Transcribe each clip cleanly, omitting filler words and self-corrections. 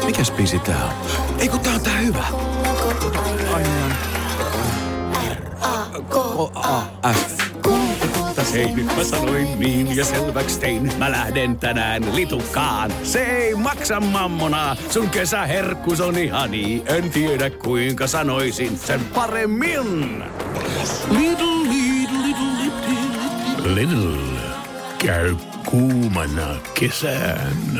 Mikäs biisi tää on? Ei kun tää on tää hyvä. R-A-K-A-F. Hei, nyt mä sanoin niin ja selväks tein. Mä lähden tänään litukaan. Se ei maksa mammonaa. Sun kesäherkkus on ihani. En tiedä kuinka sanoisin sen paremmin. Lidl. Käy kuumana kesään.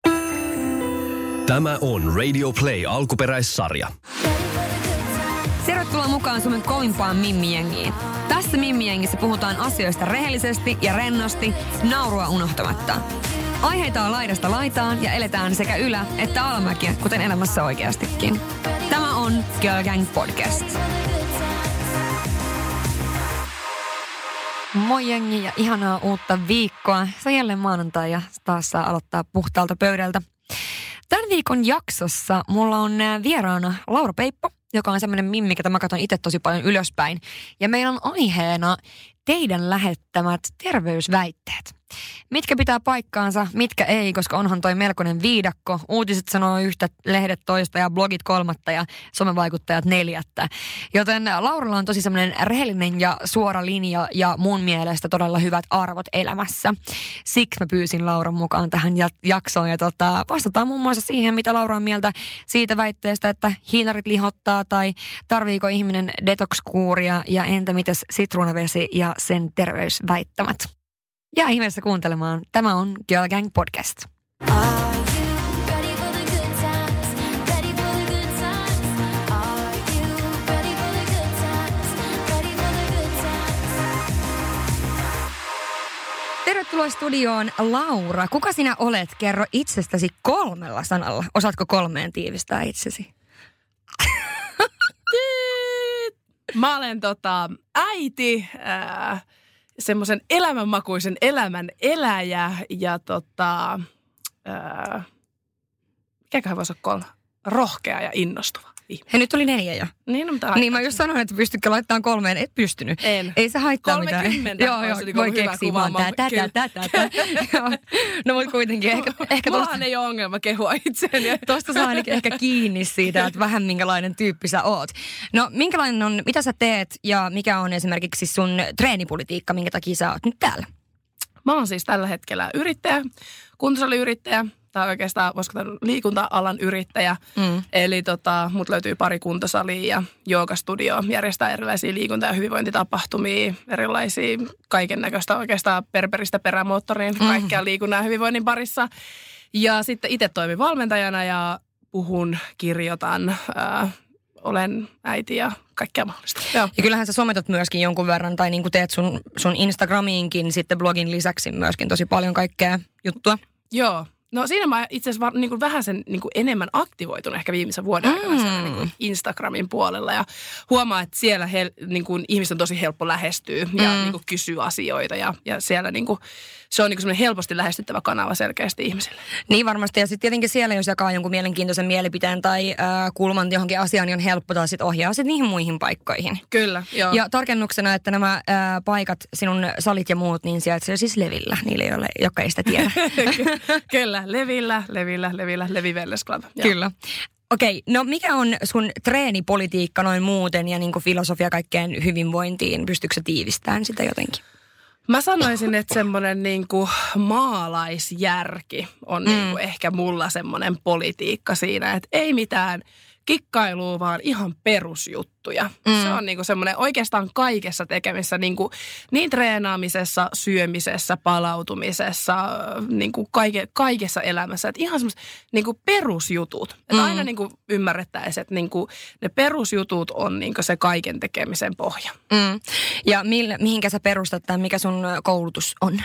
Tämä on Radio Play alkuperäissarja. Tervetuloa mukaan Suomen kovimpaan Mimmi-jengiin. Tässä Mimmi-jengissä puhutaan asioista rehellisesti ja rennosti, naurua unohtamatta. Aiheita on laidasta laitaan ja eletään sekä ylä- että alamäkiä, kuten elämässä oikeastikin. Tämä on Girl Gang Podcast. Moi jengi ja ihanaa uutta viikkoa. Se on jälleen maanantai ja taas saa aloittaa puhtaalta pöydältä. Tämän viikon jaksossa mulla on vieraana Laura Peippo, joka on semmoinen mimmi, ketä mä katson itse tosi paljon ylöspäin. Ja meillä on aiheena teidän lähettämät terveysväitteet. Mitkä pitää paikkaansa, mitkä ei, koska onhan toi melkoinen viidakko. Uutiset sanoo yhtä, lehdet toista ja blogit kolmatta ja somevaikuttajat neljättä. Joten Lauralla on tosi semmoinen rehellinen ja suora linja ja mun mielestä todella hyvät arvot elämässä. Siksi mä pyysin Lauran mukaan tähän jaksoon ja vastataan muun muassa siihen, mitä Laura on mieltä siitä väitteestä, että hiinarit lihottaa tai tarviiko ihminen detox-kuuria ja entä mitäs sitruunavesi ja sen terveysväittämät. Ja ihmeessä kuuntelemaan. Tämä on Girl Gang Podcast. Tervetuloa studioon, Laura. Kuka sinä olet? Kerro itsestäsi 3 sanalla. Osaatko 3 tiivistää itsesi? Mä olen äiti, semmoisen elämänmakuisen elämän eläjä ja mikäköhän voisi olla 3? Rohkea ja innostuva ihminen. He nyt oli 4 jo. Niin mä just sanoin, että pystytkö laittamaan 3, et pystynyt. En. Ei se haittaa 30 mitään. Joo, voi keksiä vaan tää. No mutta kuitenkin ehkä mullahan ei ole ongelma kehua itseäni. Tosta saa ainakin ehkä kiinni siitä, että vähän minkälainen tyyppi sä oot. No minkälainen on, mitä sä teet ja mikä on esimerkiksi sun treenipolitiikka, minkä takia sä oot nyt täällä? Mä oon siis tällä hetkellä yrittäjä, kuntosaliyrittäjä. Tai oikeastaan, voisiko tämän liikunta-alan yrittäjä. Eli mut löytyy pari kuntosalia ja joogastudio, järjestää erilaisia liikunta- ja hyvinvointitapahtumia, erilaisia kaiken näköistä oikeastaan perperistä perämoottoriin, kaikkea liikunnan ja hyvinvoinnin parissa. Ja sitten itse toimin valmentajana ja puhun, kirjoitan, olen äiti ja kaikkea mahdollista. Joo. Ja kyllähän sä sometat myöskin jonkun verran, tai niin kuin teet sun Instagramiinkin sitten blogin lisäksi myöskin tosi paljon kaikkea juttua. Joo. No siinä mä itse asiassa niin vähän sen niin enemmän aktivoitunut ehkä viimeisen vuoden aikana siellä niin Instagramin puolella. Ja huomaa, että siellä niin ihmiset on tosi helppo lähestyä ja niin kysyä asioita. Ja siellä niin kuin, se on niin semmoinen helposti lähestyttävä kanava selkeästi ihmisille. Niin varmasti. Ja sitten tietenkin siellä, jos jakaa jonkun mielenkiintoisen mielipiteen tai kulman johonkin asiaan, niin on helppo taas sit ohjaa sit niihin muihin paikkoihin. Kyllä, joo. Ja tarkennuksena, että nämä paikat, sinun salit ja muut, niin sijaitsee siis Levillä, niille, jotka ei sitä tiedä. Kyllä, Levillä, Levi Wellness Club. Kyllä. Okei, no mikä on sun treenipolitiikka noin muuten ja niin kuin filosofia kaikkeen hyvinvointiin? Pystytkö sä tiivistämään sitä jotenkin? Mä sanoisin, että semmoinen niinku maalaisjärki on niinku ehkä mulla semmoinen politiikka siinä, että ei mitään kikkailua, vaan ihan perusjuttuja. Se on niinku semmoinen oikeastaan kaikessa tekemissä, niinku, niin treenaamisessa, syömisessä, palautumisessa, niinku kaikessa elämässä. Et ihan semmoiset niinku perusjutut. Että aina niinku ymmärrettäisiin, että niinku, ne perusjutut on niinku se kaiken tekemisen pohja. Ja mihinkä sä perustat tämän, mikä sun koulutus on?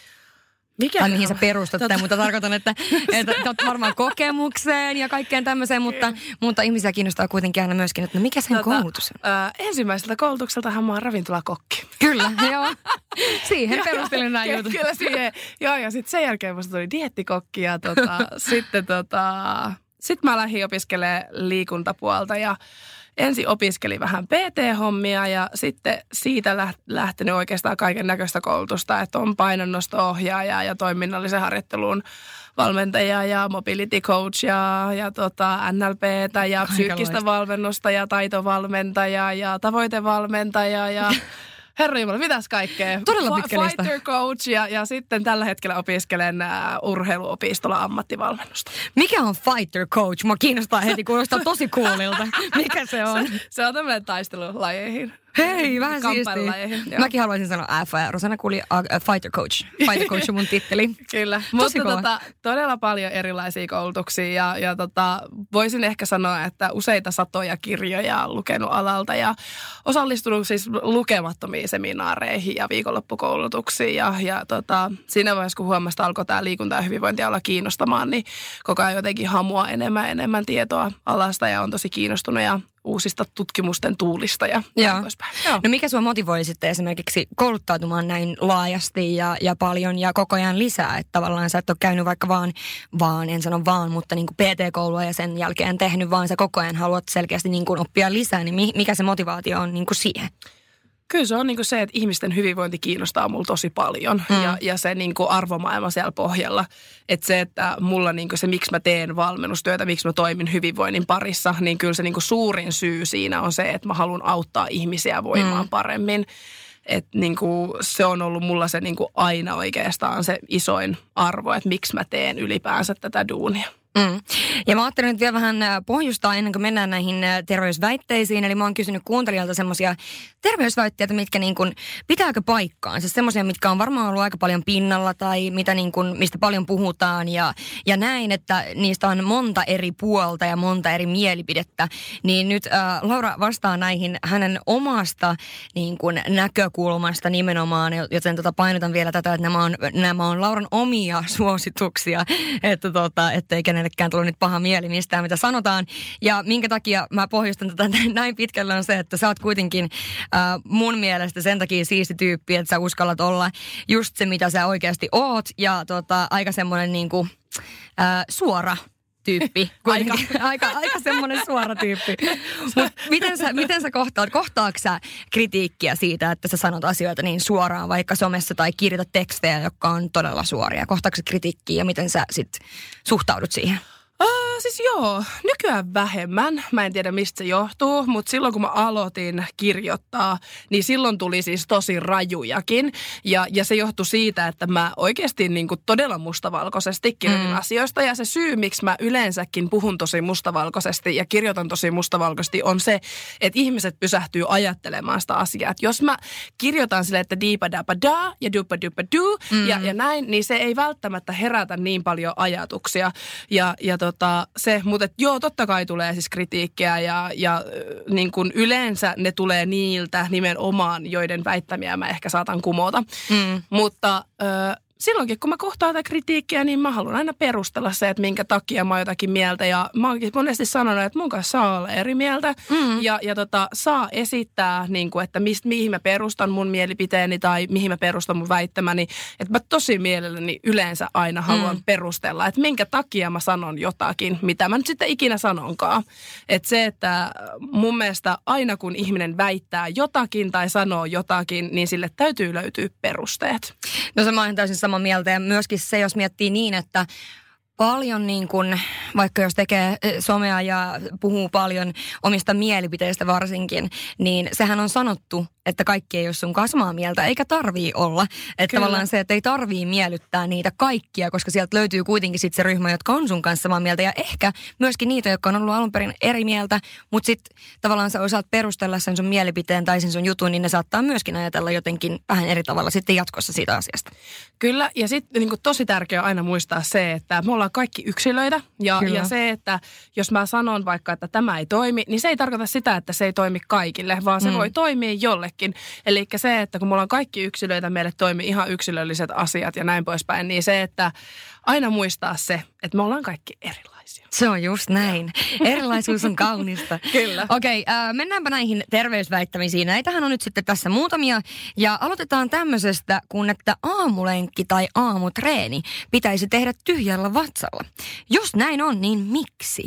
Tai mihin sä perustat tämän, mutta tarkoitan, että varmaan kokemukseen ja kaikkeen tämmöiseen, mutta ihmisiä kiinnostaa kuitenkin aina myöskin, että no mikä sen koulutus on? Ensimmäiseltä koulutukseltahan mä oon ravintolakokki. Kyllä, joo. Siihen perustelin nämä jutut. Kyllä siihen, joo, ja sitten sen jälkeen musta tuli dieettikokki ja sitten mä lähdin opiskelemaan liikuntapuolta ja ensin opiskelin vähän PT-hommia ja sitten siitä lähtenyt oikeastaan kaiken näköistä koulutusta, että on painonnosto-ohjaaja ja toiminnallisen harjoittelun valmentaja ja mobility coach ja NLPtä ja psyykkistä valmennusta ja taitovalmentaja ja tavoitevalmentaja ja herranjumala, mitäs kaikkea? Todella pitkä lista. Fighter coach ja sitten tällä hetkellä opiskelen urheiluopistolla ammattivalmennusta. Mikä on fighter coach? Mua kiinnostaa heti, kuulostaa tosi coolilta. Mikä se on? Se on tämmöinen taistelulajeihin. Hei, vähän siistiä. Mäkin haluaisin sanoa ja Rosanna kuuli fighter coach. Fighter coach on mun titteli. Kyllä, mutta todella paljon erilaisia koulutuksia ja voisin ehkä sanoa, että useita satoja kirjoja on lukenut alalta ja osallistunut siis lukemattomiin seminaareihin ja viikonloppukoulutuksiin ja siinä vaiheessa, kun huomasta alkoi tämä liikunta ja hyvinvointi olla kiinnostamaan, niin koko ajan jotenkin hamua enemmän tietoa alasta ja on tosi kiinnostunut ja uusista tutkimusten tuulista ja näin poispäin. No mikä sua motivoi sitten esimerkiksi kouluttautumaan näin laajasti ja paljon ja koko ajan lisää? Että tavallaan sä et ole käynyt vaikka vaan en sano vaan, mutta niin kuin PT-koulua ja sen jälkeen tehnyt, vaan sä koko ajan haluat selkeästi niin kuin oppia lisää, niin mikä se motivaatio on niin kuin siihen? Kyllä se on niin kuin se, että ihmisten hyvinvointi kiinnostaa mulla tosi paljon ja se niin kuin arvomaailma siellä pohjalla. Että se, että mulla niin kuin se, miksi mä teen valmennustyötä, miksi mä toimin hyvinvoinnin parissa, niin kyllä se niin kuin suurin syy siinä on se, että mä haluan auttaa ihmisiä voimaan paremmin. Että niin kuin se on ollut mulla se niin kuin aina oikeastaan se isoin arvo, että miksi mä teen ylipäänsä tätä duunia. Ja mä ajattelin nyt vielä vähän pohjustaa ennen kuin mennään näihin terveysväitteisiin. Eli mä oon kysynyt kuuntelijalta semmoisia terveysväitteitä, mitkä niin kuin, pitääkö paikkaansa. Semmoisia, mitkä on varmaan ollut aika paljon pinnalla tai mitä niin kuin, mistä paljon puhutaan ja näin, että niistä on monta eri puolta ja monta eri mielipidettä. Niin nyt Laura vastaa näihin hänen omasta niin kuin, näkökulmasta nimenomaan, joten painotan vielä tätä, että nämä on Lauran omia suosituksia, että ettei kenellekään tullut nyt paha mieli mistään, mitä sanotaan. Ja minkä takia mä pohjustan tätä näin pitkälle on se, että sä oot kuitenkin mun mielestä sen takia siisti tyyppi, että sä uskallat olla just se, mitä sä oikeasti oot. Ja aika semmoinen niinku suora tyyppi. Aika semmoinen suora tyyppi. Mut miten sä kohtaatko sä kritiikkiä siitä, että sä sanot asioita niin suoraan, vaikka somessa tai kirjoitat tekstejä, jotka on todella suoria? Kohtaatko sä kritiikkiä ja miten sä sit suhtaudut siihen? Siis joo, nykyään vähemmän. Mä en tiedä mistä se johtuu, mutta silloin kun mä aloitin kirjoittaa, niin silloin tuli siis tosi rajujakin. Ja se johtui siitä, että mä oikeasti niin kuin todella mustavalkoisesti kirjoitin asioista. Ja se syy, miksi mä yleensäkin puhun tosi mustavalkoisesti ja kirjoitan tosi mustavalkoisesti, on se, että ihmiset pysähtyy ajattelemaan sitä asiaa. Et jos mä kirjoitan silleen, että diipa-dapa-da ja dupa-dupa-du ja näin, niin se ei välttämättä herätä niin paljon ajatuksia. Mutta joo, totta kai tulee siis kritiikkiä ja niin kuin yleensä ne tulee niiltä nimenomaan, joiden väittämiä mä ehkä saatan kumota. Mutta silloinkin, kun mä kohtaan tätä kritiikkiä, niin mä haluan aina perustella se, että minkä takia mä oon jotakin mieltä. Ja mä oon monesti sanonut, että mun kanssa saa olla eri mieltä. Ja saa esittää, niin kuin, että mihin mä perustan mun mielipiteeni tai mihin mä perustan mun väittämäni. Että mä tosi mielelläni yleensä aina haluan perustella, että minkä takia mä sanon jotakin, mitä mä nyt sitten ikinä sanonkaan. Että se, että mun mielestä aina kun ihminen väittää jotakin tai sanoo jotakin, niin sille täytyy löytyä perusteet. No se mä oon täysin samaa mieltä ja myöskin se, jos miettii niin, että paljon niin kuin, vaikka jos tekee somea ja puhuu paljon omista mielipiteistä varsinkin, niin sehän on sanottu, että kaikki ei ole sun kanssa samaa mieltä, eikä tarvii olla. Että tavallaan se, että ei tarvii miellyttää niitä kaikkia, koska sieltä löytyy kuitenkin sitten se ryhmä, jotka on sun kanssa samaa mieltä. Ja ehkä myöskin niitä, jotka on ollut alun perin eri mieltä, mutta sitten tavallaan sä osaat perustella sen sun mielipiteen tai sen sun jutun, niin ne saattaa myöskin ajatella jotenkin vähän eri tavalla sitten jatkossa siitä asiasta. Kyllä, ja sitten niin tosi tärkeää aina muistaa se, että me ollaan kaikki yksilöitä. Ja se, että jos mä sanon vaikka, että tämä ei toimi, niin se ei tarkoita sitä, että se ei toimi kaikille, vaan se voi toimia jollekin. Eli se, että kun me ollaan kaikki yksilöitä, meille toimii ihan yksilölliset asiat ja näin poispäin, niin se, että aina muistaa se, että me ollaan kaikki erilaisia. Se on just näin. Erilaisuus on kaunista. Kyllä. Okei, mennäänpä näihin terveysväittämisiin. Näitähän on nyt sitten tässä muutamia. Ja aloitetaan tämmöisestä, kun että aamulenkki tai aamutreeni pitäisi tehdä tyhjällä vatsalla. Jos näin on, niin miksi?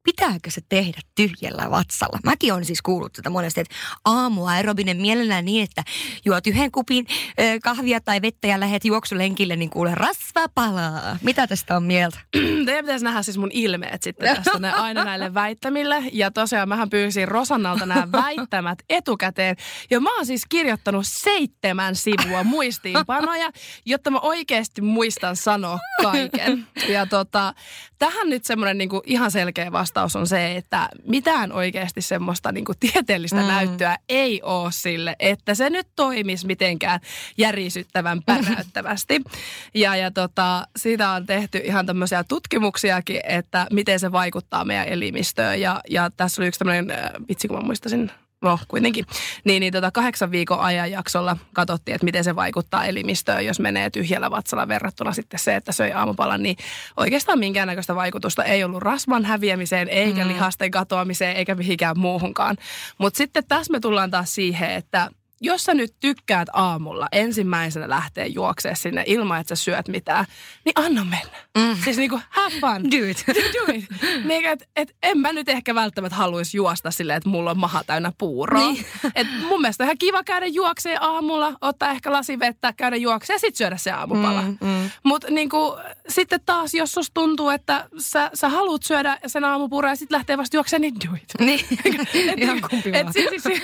pitääkö se tehdä tyhjällä vatsalla? Mäkin olen siis kuullut tätä monesti, että aamuaerobinen mielellään niin, että juot yhden kupin kahvia tai vettä ja lähdet juoksulenkille, niin kuule rasva palaa. Mitä tästä on mieltä? Teidän pitäisi nähdä siis mun ilmeet sitten tästä aina näille väittämille. Ja tosiaan mähän pyysin Rosannalta nämä väittämät etukäteen. Ja mä oon siis kirjoittanut 7 sivua muistiinpanoja, jotta mä oikeasti muistan sanoa kaiken. Ja tähän nyt semmoinen niinku ihan selkeä vastaus on se, että mitään oikeasti semmoista niinku tieteellistä näyttöä ei ole sille, että se nyt toimisi mitenkään järisyttävän päräyttävästi. Ja siitä on tehty ihan tämmöisiä tutkimuksiakin, että miten se vaikuttaa meidän elimistöön. Ja tässä oli yksi tämmöinen, vitsi kun mä muistasin, no kuitenkin, niin 8 viikon ajanjaksolla katsottiin, että miten se vaikuttaa elimistöön, jos menee tyhjällä vatsalla verrattuna sitten se, että söi aamupalan, niin oikeastaan minkäännäköistä vaikutusta ei ollut rasvan häviämiseen, eikä lihasten katoamiseen, eikä mihinkään muuhunkaan. Mutta sitten tässä me tullaan taas siihen, että jos sä nyt tykkäät aamulla ensimmäisenä lähteä juokseen sinne ilman, että sä syöt mitään, niin anna mennä. Siis niinku have fun. Do it. Do it. Niin, et en mä nyt ehkä välttämättä haluaisi juosta silleen, että mulla on maha täynnä puuroa. Niin. Et mun mielestä on ihan kiva käydä juokseen aamulla, ottaa ehkä lasi vettä, käydä juokseen ja sit syödä se aamupala. Mutta niinku, sitten taas, jos susta tuntuu, että sä haluat syödä sen aamupuuroa ja sit lähtee vasta juokseen, niin do it. Niin. Ihan kumpi vaan.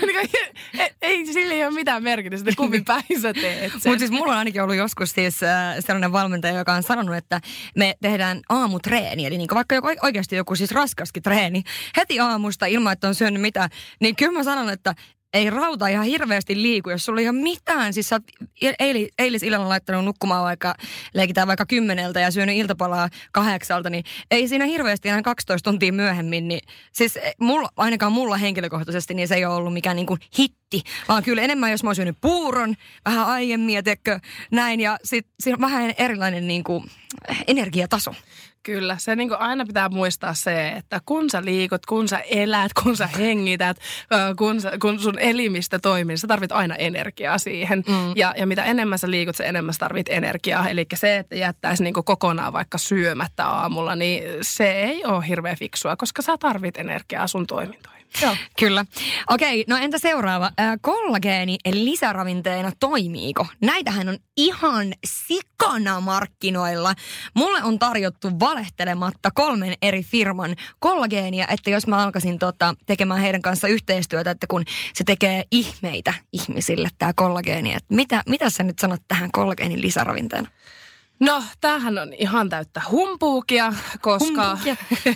Ei sillä ei ole mitään merkitystä, että kummin päin sä teet sen. Mutta siis mulla on ainakin ollut joskus siis sellainen valmentaja, joka on sanonut, että me tehdään aamutreeni. Eli niin vaikka oikeasti joku siis raskaskin treeni heti aamusta ilman, että on syönyt mitään. Niin kyllä mä sanon, että ei rauta ihan hirveästi liiku, jos sulla ei ole mitään. Siis sä oot eilisillalla laittanut nukkumaan vaikka, leikitään vaikka 10 ja syönyt iltapalaa 8, niin ei siinä hirveästi enää 12 tuntia myöhemmin. Niin, siis ainakaan mulla henkilökohtaisesti, niin se ei ole ollut mikään niin kuin hitti, vaan kyllä enemmän, jos mä oon syönyt puuron vähän aiemmin ja näin. Ja sitten siinä on vähän erilainen niin kuin energiataso. Kyllä, se niin kuin aina pitää muistaa se, että kun sä liikut, kun sä elät, kun sä hengität, kun sun elimistö toimii, sä tarvit aina energiaa siihen. Ja mitä enemmän sä liikut, se enemmän sä tarvit energiaa. Eli se, että jättäisi niin kuin kokonaan vaikka syömättä aamulla, niin se ei ole hirveän fiksua, koska sä tarvit energiaa sun toimintoihin. Joo. Kyllä. Okei, no entä seuraava? Kollageeni lisäravinteena toimiiko? Näitähän on ihan sikana markkinoilla. Mulle on tarjottu valehtelematta 3 eri firman kollageenia, että jos mä alkaisin tekemään heidän kanssa yhteistyötä, että kun se tekee ihmeitä ihmisille tämä kollageeni. Että mitä sä nyt sanot tähän kollageenin lisäravinteena? No, tämähän on ihan täyttä humpuukia, koska... Humpuukia.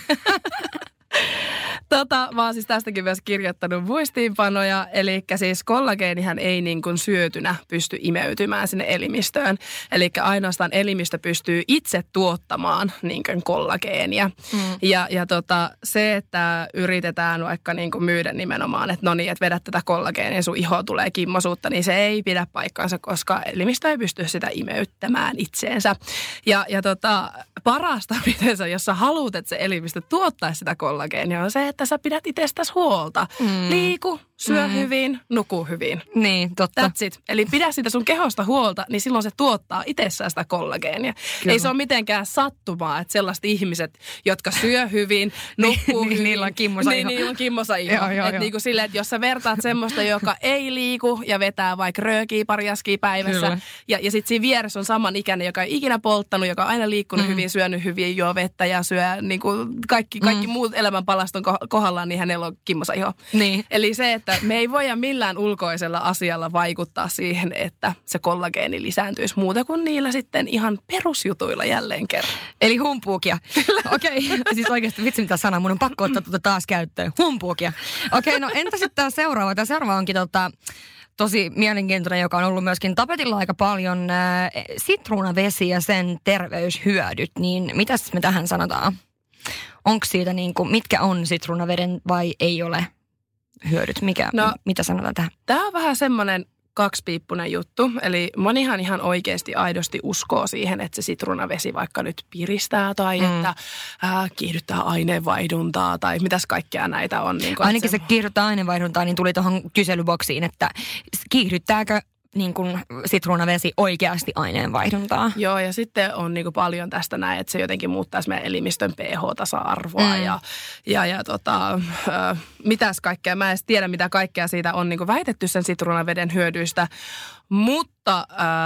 Mä oon siis tästäkin myös kirjoittanut muistiinpanoja, eli siis kollageenihän ei niin kuin syötynä pysty imeytymään sinne elimistöön. Eli ainoastaan elimistö pystyy itse tuottamaan niin kuin kollageenia. Ja se, että yritetään vaikka niin kuin myydä nimenomaan, että no niin, että vedät tätä kollageenia, sun iho tulee kimmosuutta, niin se ei pidä paikkaansa, koska elimistö ei pysty sitä imeyttämään itseensä. Ja parasta, miten sä, jos sä haluat, että se elimistö tuottaisi sitä kollageenia, on se, että sä pidät itsestäsi huolta. Liiku, syö hyvin, nuku hyvin. Niin, totta. That's it. Eli pidä sitä sun kehosta huolta, niin silloin se tuottaa itsessään sitä kollageenia. Kyllä. Ei se ole mitenkään sattumaa, että sellaiset ihmiset, jotka syö hyvin, nukkuu hyvin. Niillä on kimmosa iho. Niillä on kimmosa iho. Että niinku silleen, että jos sä vertaat semmoista, joka ei liiku ja vetää vaikka röökiä pari askia päivässä. Ja sitten siinä vieressä on samanikäinen, joka ei ikinä polttanut, joka on aina liikkunut hyvin, syönyt hyvin, juo vettä ja syö niinku kaikki muut elämänpalaston kohdallaan, niin hänellä on kimmosa iho. Niin. Eli se, että me ei voida millään ulkoisella asialla vaikuttaa siihen, että se kollageeni lisääntyisi muuta kuin niillä sitten ihan perusjutuilla jälleen kerran. Eli humpuukia. Okei, siis oikeasti vitsi mitä sanaa, mun on pakko ottaa taas käyttöön. Humpuukia. Okei, no entä sitten tämä seuraava? Tämä seuraava onkin tosi mielenkiintoinen, joka on ollut myöskin tapetilla aika paljon sitruunavesi ja sen terveyshyödyt. Niin mitäs me tähän sanotaan? Onko siitä mitkä on sitruunaveden vai ei ole hyödyt? Mitä sanotaan tähän? Tämä on vähän semmoinen kaksipiippunen juttu. Eli monihan ihan oikeasti aidosti uskoo siihen, että se sitruunavesi vaikka nyt piristää tai että kiihdyttää aineenvaihduntaa tai mitäs kaikkea näitä on. Ainakin se kiihdyttää aineenvaihduntaa, niin tuli tuohon kyselyboksiin, että kiihdyttääkö niin kuin sitruunavesi oikeasti aineenvaihduntaa. Joo, ja sitten on niin kuin paljon tästä näin, että se jotenkin muuttaisi meidän elimistön pH-tasa-arvoa mitäs kaikkea. Mä en edes tiedä, mitä kaikkea siitä on niin kuin väitetty sen sitruunaveden hyödyistä, mutta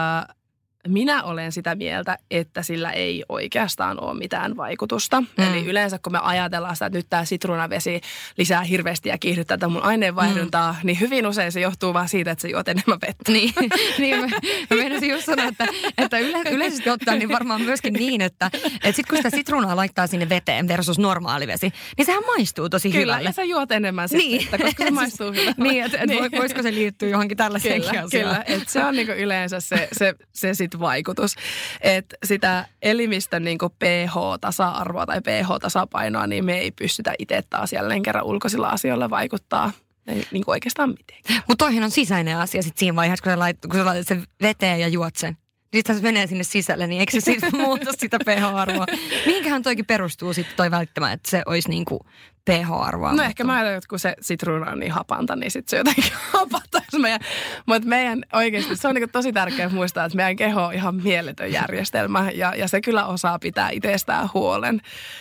minä olen sitä mieltä, että sillä ei oikeastaan ole mitään vaikutusta. Eli yleensä kun me ajatellaan sitä, että nyt tämä sitruunavesi lisää hirveästi ja kiihdyttää tätä mun aineenvaihduntaa, niin hyvin usein se johtuu vaan siitä, että sä juot enemmän vettä. Niin mä meinasin just sanoa, että yleisesti ottaen niin varmaan myöskin niin, että sitten kun sitä sitruunaa laittaa sinne veteen versus normaali vesi, niin sehän maistuu tosi hyvälle. Kyllä, ja sä juot enemmän vettä, koska se maistuu hyvälle. Niin, että voisiko se liittyä johonkin tällaiseenkin asiaan? Kyllä, että se on niinku yleensä se sit vaikutus. Että sitä elimistön niinku pH-tasa-arvoa tai pH-tasapainoa, niin me ei pystytä itse taas jälleen kerran ulkoisilla asioilla vaikuttaa niinku oikeastaan mitenkään. Mutta toihin on sisäinen asia sitten siinä vaiheessa, kun sä laitat sen veteen ja juot sen. Sitten se menee sinne sisälle, niin eikö se siitä muuta sitä pH-arvoa? Mihinkähän toikin perustuu sitten toi väittämään, että se olisi niinku pH-arvoa? No ehkä mä ajattelen, että kun se sitruuna on niin hapanta, niin sitten se jotenkin hapattaisi meidän. Mutta meidän oikeasti, se on niinku tosi tärkeää muistaa, että meidän keho on ihan mieletön järjestelmä ja se kyllä osaa pitää itsestään huolen.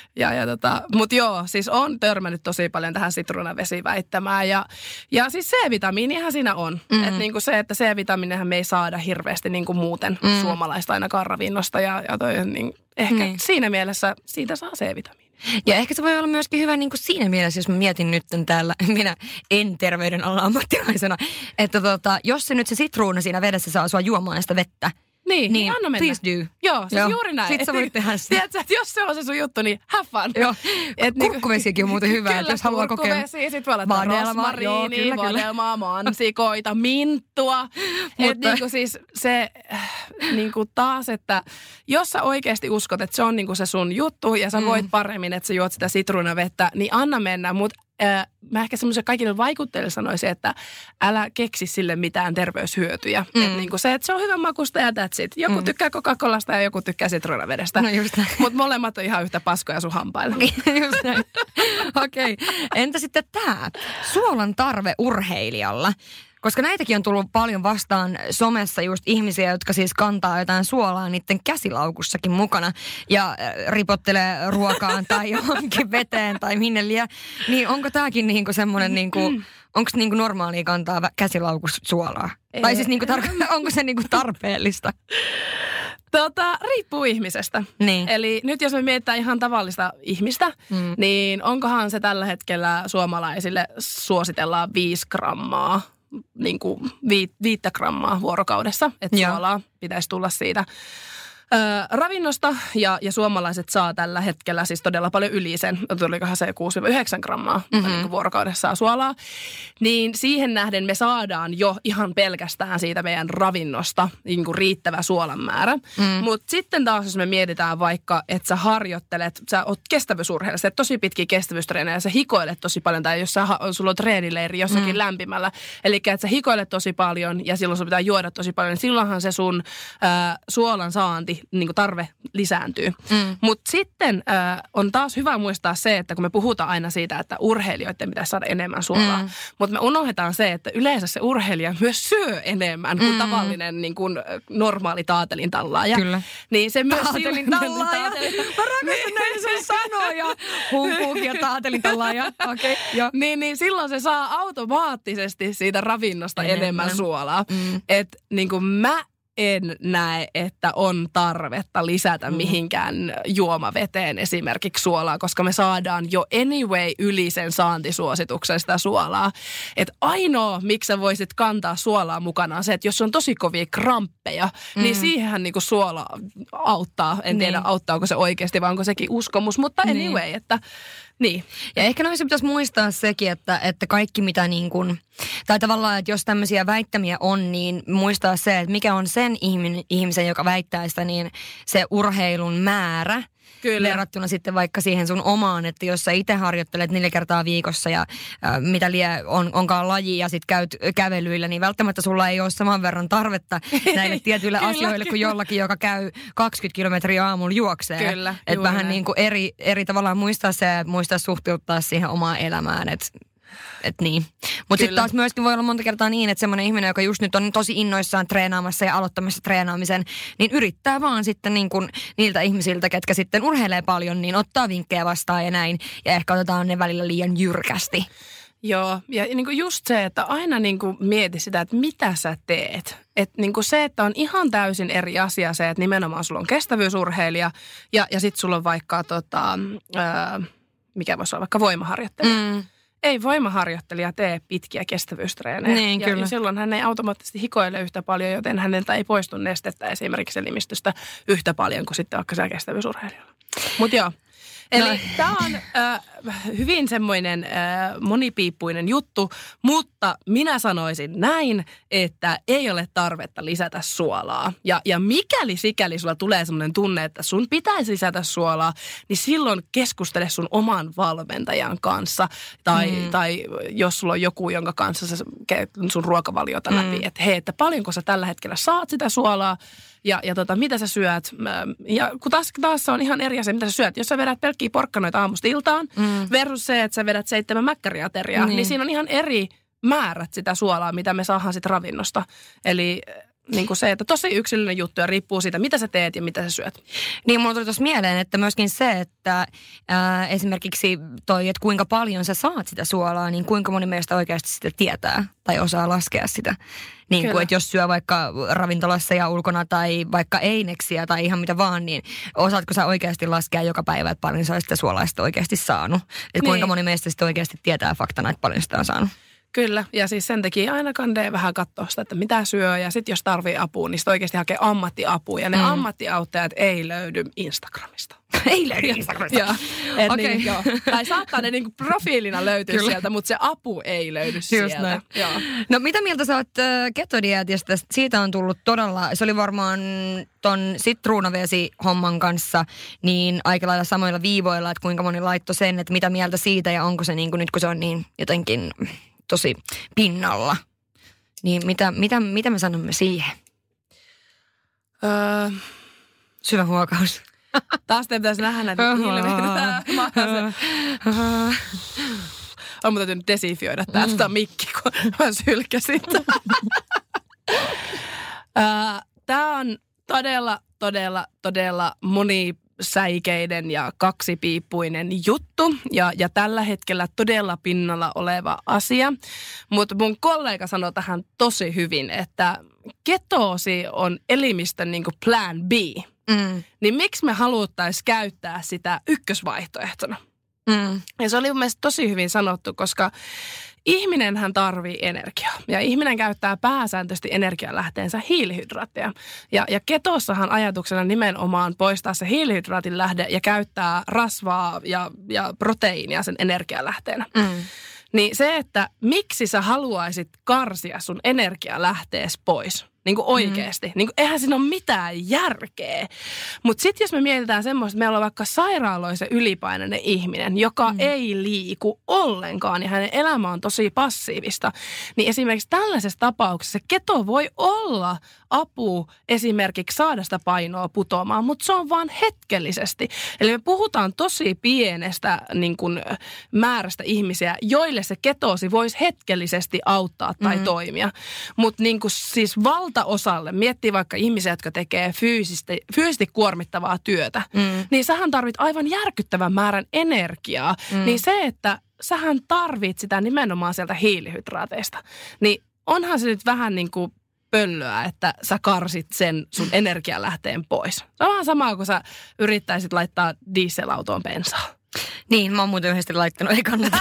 Mutta joo, siis on törmännyt tosi paljon tähän sitruunavesiväittämään ja siis C-vitamiinihan siinä on. Että niinku se, että C-vitamiinihän me ei saada hirveästi niinku muuten suomalaista ainakaan ravinnosta ja toi, niin ehkä siinä mielessä siitä saa C-vitamiini. Ja ehkä se voi olla myöskin hyvä niin kuin siinä mielessä, jos mä mietin nyt täällä, minä en terveydenalan ammattilaisena, että jos se nyt se sitruuna siinä vedessä saa sua juomaan sitä vettä, niin anna mennä. Please do. Joo, siis juuri näin. Sitten sä voit tehdä sitä. Tiedätkö, että jos se on se sun juttu, niin have fun. Joo, kurkkuvesikin on muuten hyvä, että jos haluaa kokea. Kyllä, kurkkuvesi, sit voi laittaa rosmariinia, vadelmaa, mansikoita, minttua. Että niinku siis se niinku taas, että jos sä oikeasti uskot, että se on niinku se sun juttu ja sä voit paremmin, että sä juot sitä sitruunavettä, niin anna mennä, mutta mä ehkä semmoisen kaikille vaikutteille sanoisin, että älä keksi sille mitään terveyshyötyjä. Että niinku se, että se on hyvän makusta ja that's it. Joku tykkää Coca-Colasta ja joku tykkää sitruunavedestä. No just näin. Mutta molemmat on ihan yhtä paskoja sun hampailla. Just näin. Okei. Entä sitten tämä? Suolan tarve urheilijalla. Koska näitäkin on tullut paljon vastaan somessa just ihmisiä, jotka siis kantaa jotain suolaa niiden käsilaukussakin mukana ja ripottelee ruokaan tai johonkin veteen tai minne liian. Niin onko tämäkin niinku semmoinen, niinku, onko niinku normaalia kantaa käsilaukussa suolaa? Tai siis niinku onko se niinku tarpeellista? Riippuu ihmisestä. Niin. Eli nyt jos me mietitään ihan tavallista ihmistä, niin onkohan se tällä hetkellä suomalaisille suositellaan 5 grammaa. Niin kuin 5 grammaa vuorokaudessa, että suolaa pitäisi tulla siitä ravinnosta ja suomalaiset saa tällä hetkellä siis todella paljon yli sen, tulikohan se 6-9 grammaa niin kuin vuorokaudessa suolaa, niin siihen nähden me saadaan jo ihan pelkästään siitä meidän ravinnosta niin kuin riittävä suolan määrä. Mutta sitten taas, jos me mietitään vaikka, että sä harjoittelet, sä oot kestävyysurheilija, sä tosi pitkiä kestävyystreenejä, sä hikoilet tosi paljon, tai jos sulla on treenileiri jossakin lämpimällä, eli että sä hikoilet tosi paljon ja silloin sun pitää juoda tosi paljon, niin silloinhan se sun suolan saanti niin kuin tarve lisääntyy. Mutta sitten on taas hyvä muistaa se, että kun me puhutaan aina siitä, että urheilijoiden pitäisi saada enemmän suolaa, mutta me unohdetaan se, että yleensä se urheilija myös syö enemmän kuin tavallinen niin kuin normaali taatelintallaaja. Kyllä. Niin se myös taatelintallaaja. Mä rakastan näin sen sanoja. Humpuukin ja taatelintallaaja. Okei, joo. Niin silloin se saa automaattisesti siitä ravinnosta enemmän suolaa. Että niin kuin mä en näe, että on tarvetta lisätä mihinkään juomaveteen esimerkiksi suolaa, koska me saadaan jo anyway yli sen saantisuosituksen sitä suolaa. Että ainoa, miksi sä voisit kantaa suolaa mukana on se, että jos on tosi kovia kramppeja, niin siihenhän niinku suola auttaa. En tiedä, auttaako se oikeasti vai onko sekin uskomus, mutta anyway, että niin. Ja ehkä noissa pitäisi muistaa sekin, että kaikki mitä niin kuin, tai tavallaan, että jos tämmöisiä väittämiä on, niin muistaa se, että mikä on sen ihmisen, joka väittää sitä, niin se urheilun määrä. Kyllä. Verrattuna sitten vaikka siihen sun omaan, että jos sä itse harjoittelet 4 kertaa viikossa ja mitä onkaan laji ja sit käyt kävelyillä, niin välttämättä sulla ei ole saman verran tarvetta näille tietyille asioille kuin jollakin, joka käy 20 kilometriä aamulla juoksee. Kyllä. Että vähän niin kuin eri tavallaan muistaa se, muistaa suhteuttaa siihen omaan elämään, että Et niin. Mutta sitten taas myöskin voi olla monta kertaa niin, että semmoinen ihminen, joka just nyt on tosi innoissaan treenaamassa ja aloittamassa treenaamisen, niin yrittää vaan sitten niin kuin niiltä ihmisiltä, ketkä sitten urheilee paljon, niin ottaa vinkkejä vastaan ja näin. Ja ehkä otetaan ne välillä liian jyrkästi. Joo, ja niin kuin just se, että aina niin kuin mieti sitä, että mitä sä teet. Että niin kuin se, että on ihan täysin eri asia se, että nimenomaan sulla on kestävyysurheilija ja sitten sulla on vaikka mikä voisi olla vaikka voimaharjoittelija. Ei voimaharjoittelija tee pitkiä kestävyystreenejä. Niin, kyllä. Ja silloin hän ei automaattisesti hikoile yhtä paljon, joten häneltä ei poistu nestettä esimerkiksi elimistöstä yhtä paljon kuin sitten vaikka siellä kestävyysurheilijalla. Mutta joo. Eli tämä on hyvin semmoinen monipiippuinen juttu, mutta minä sanoisin näin, että ei ole tarvetta lisätä suolaa. Ja mikäli sikäli sulla tulee semmoinen tunne, että sun pitäisi lisätä suolaa, niin silloin keskustele sun oman valmentajan kanssa. Tai jos sulla on joku, jonka kanssa sä käyt sun ruokavaliota läpi, että hei, että paljonko sä tällä hetkellä saat sitä suolaa, ja mitä sä syöt. Ja kun taas on ihan eri asia, mitä sä syöt. Jos sä vedät pelkkiä porkkanoita aamusta iltaan versus se, että sä vedät 7 mäkkäriateriaa, niin siinä on ihan eri määrät sitä suolaa, mitä me saadaan sit ravinnosta. Eli niin kuin se, että tosi yksilöllinen juttu ja riippuu siitä, mitä sä teet ja mitä sä syöt. Niin, mulla tuli tuossa mieleen, että myöskin se, että esimerkiksi että kuinka paljon sä saat sitä suolaa, niin kuinka moni meistä oikeasti sitä tietää tai osaa laskea sitä. Niin kuin, että jos syö vaikka ravintolassa ja ulkona tai vaikka eineksiä tai ihan mitä vaan, niin osaatko sä oikeasti laskea joka päivä, että paljon sä olet sitä suolaa oikeasti saanut? Että kuinka moni meistä sitten oikeasti tietää faktana, että paljon sitä on saanut? Kyllä, ja siis sen takia aina kandee vähän katsoa sitä, että mitä syö, ja sitten jos tarvii apua, niin sitten oikeasti hakee ammattiapua, ja ne ammattiauttajat ei löydy Instagramista. Ei löydy Instagramista. Joo. Okay. Niin, tai saattaa ne niinku profiilina löytyä sieltä, mutta se apu ei löydy sieltä. Joo. No mitä mieltä sä oot ketodietistä? Siitä on tullut todella, se oli varmaan ton sitruunavesi-homman kanssa niin aika lailla samoilla viivoilla, että kuinka moni laittoi sen, että mitä mieltä siitä ja onko se niinku nyt kun se on niin jotenkin tosi pinnalla. Niin mitä me sanomme siihen? Syvä huokaus. Taas te pitäisi nähdä näitä ilmeitä. On mun täytynyt desifioida täältä mikki, kun mä sylkäsin. Tää on todella monisäikeiden ja kaksipiippuinen juttu ja tällä hetkellä todella pinnalla oleva asia. Mutta mun kollega sanoi tähän tosi hyvin, että ketoosi on elimistön niin kuin plan B. Niin miksi me haluttaisiin käyttää sitä ykkösvaihtoehtona? Ja se oli mun mielestä tosi hyvin sanottu, koska ihminenhän tarvii energiaa. Ja ihminen käyttää pääsääntöisesti energialähteensä hiilihydraatteja. Ja ketossahan ajatuksena nimenomaan poistaa se hiilihydraatin lähde ja käyttää rasvaa ja proteiinia sen energialähteenä. Niin se, että miksi sä haluaisit karsia sun energialähtees pois, niin kuin oikeasti. Niin kuin, eihän siinä ole mitään järkeä. Mutta sitten jos me mietitään semmoista, että meillä on vaikka sairaaloisen ylipainoinen ihminen, joka ei liiku ollenkaan ja hänen elämä on tosi passiivista, niin esimerkiksi tällaisessa tapauksessa keto voi olla apu esimerkiksi saada sitä painoa putoamaan, mutta se on vaan hetkellisesti. Eli me puhutaan tosi pienestä niin kuin, määrästä ihmisiä, joille se ketoosi voisi hetkellisesti auttaa tai toimia. Mutta niin kuin siis valtaosalle, miettii vaikka ihmisiä, jotka tekee fyysisesti kuormittavaa työtä, niin sähän tarvit aivan järkyttävän määrän energiaa. Niin se, että sähän tarvit sitä nimenomaan sieltä hiilihydraateista, niin onhan se nyt vähän niin kuin pöllöä, että sä karsit sen sun energialähteen pois. Se on vähän samaa, kun sä yrittäisit laittaa dieselautoon bensaa. Niin, mä oon muuten yhdesti laittanut, ei kannata.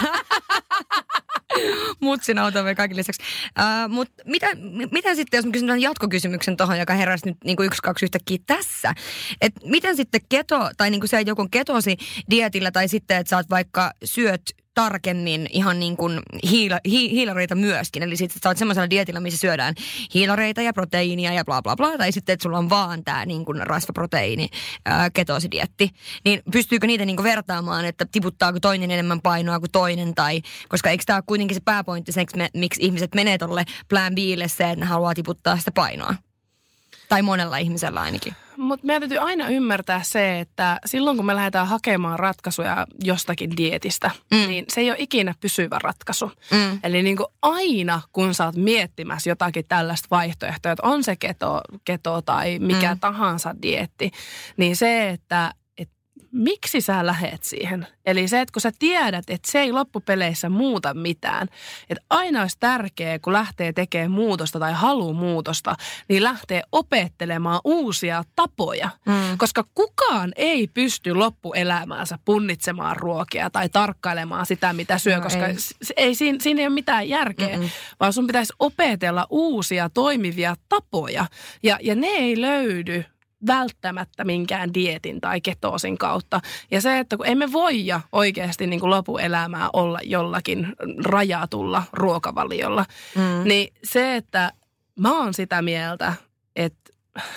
Mutsin autoon vielä kaikille lisäksi. Mutta mitä sitten, jos mä kysyn jatkokysymyksen tuohon, joka heräsi nyt niin kuin 1-2 yhtäkkiä tässä. Että miten sitten keto, tai niin kuin se joku ketosi dietillä, tai sitten, että sä oot vaikka syöt tarkemmin ihan niin kuin hiilareita myöskin. Eli sitten sä oot semmoisella dietillä, missä syödään hiilareita ja proteiinia ja bla bla bla. Tai sitten, että sulla on vaan tää niin kuin rasvaproteiini ketosidietti. Niin pystyykö niitä niin kuin vertaamaan, että tiputtaako toinen enemmän painoa kuin toinen? Tai, koska eikö tää ole kuitenkin se pääpointti, miksi ihmiset menee tolle plan B:lle se, että ne haluaa tiputtaa sitä painoa? Tai monella ihmisellä ainakin. mutta meidän täytyy aina ymmärtää se, että silloin kun me lähdetään hakemaan ratkaisuja jostakin dietistä, niin se ei ole ikinä pysyvä ratkaisu. Eli niin kuin aina, kun sä oot miettimässä jotakin tällaista vaihtoehtoa, että on se keto tai mikä tahansa dieetti, niin se, että miksi sä lähet siihen? Eli se, että kun sä tiedät, että se ei loppupeleissä muuta mitään. Että aina olisi tärkeää, kun lähtee tekemään muutosta tai haluaa muutosta, niin lähtee opettelemaan uusia tapoja. Koska kukaan ei pysty loppuelämäänsä punnitsemaan ruokia tai tarkkailemaan sitä, mitä syö, koska siinä ei ole mitään järkeä. Vaan sun pitäisi opetella uusia toimivia tapoja. Ja ne ei löydy välttämättä minkään dieetin tai ketoosin kautta. Ja se, että kun emme voi oikeasti niin kuin lopuelämää olla jollakin rajatulla ruokavaliolla, niin se, että mä oon sitä mieltä, että